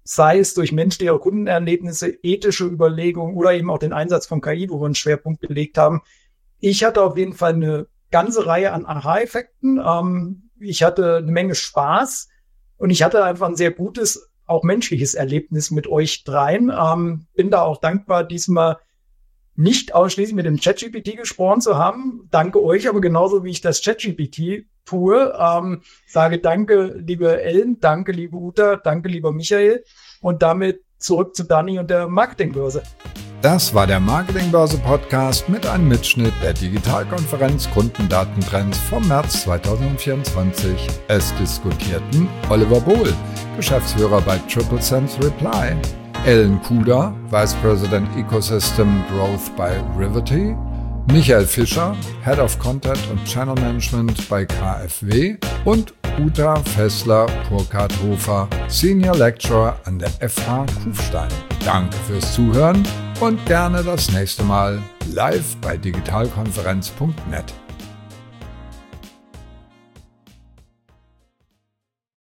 sei es durch menschliche Kundenerlebnisse, ethische Überlegungen oder eben auch den Einsatz von K I, wo wir einen Schwerpunkt belegt haben. Ich hatte auf jeden Fall eine ganze Reihe an Aha-Effekten. Ähm, ich hatte eine Menge Spaß und ich hatte einfach ein sehr gutes, auch menschliches Erlebnis mit euch dreien. Ähm, bin da auch dankbar, diesmal nicht ausschließlich mit dem ChatGPT gesprochen zu haben. Danke euch, aber genauso wie ich das ChatGPT tue, ähm, sage danke, liebe Ellen, danke, liebe Uta, danke, lieber Michael. Und damit zurück zu Dani und der Marketingbörse. Das war der Marketingbörse Podcast mit einem Mitschnitt der Digitalkonferenz Kundendatentrends vom März zweitausendvierundzwanzig. Es diskutierten Oliver Bohl, Geschäftsführer bei Triple Sense Reply, Ellen Kuder, Vice President Ecosystem Growth bei Rivety, Michael Fischer, Head of Content und Channel Management bei K F W und Uta Fessler-Burkhardt-Hofer, Senior Lecturer an der F H Kufstein. Danke fürs Zuhören und gerne das nächste Mal live bei digitalkonferenz punkt net.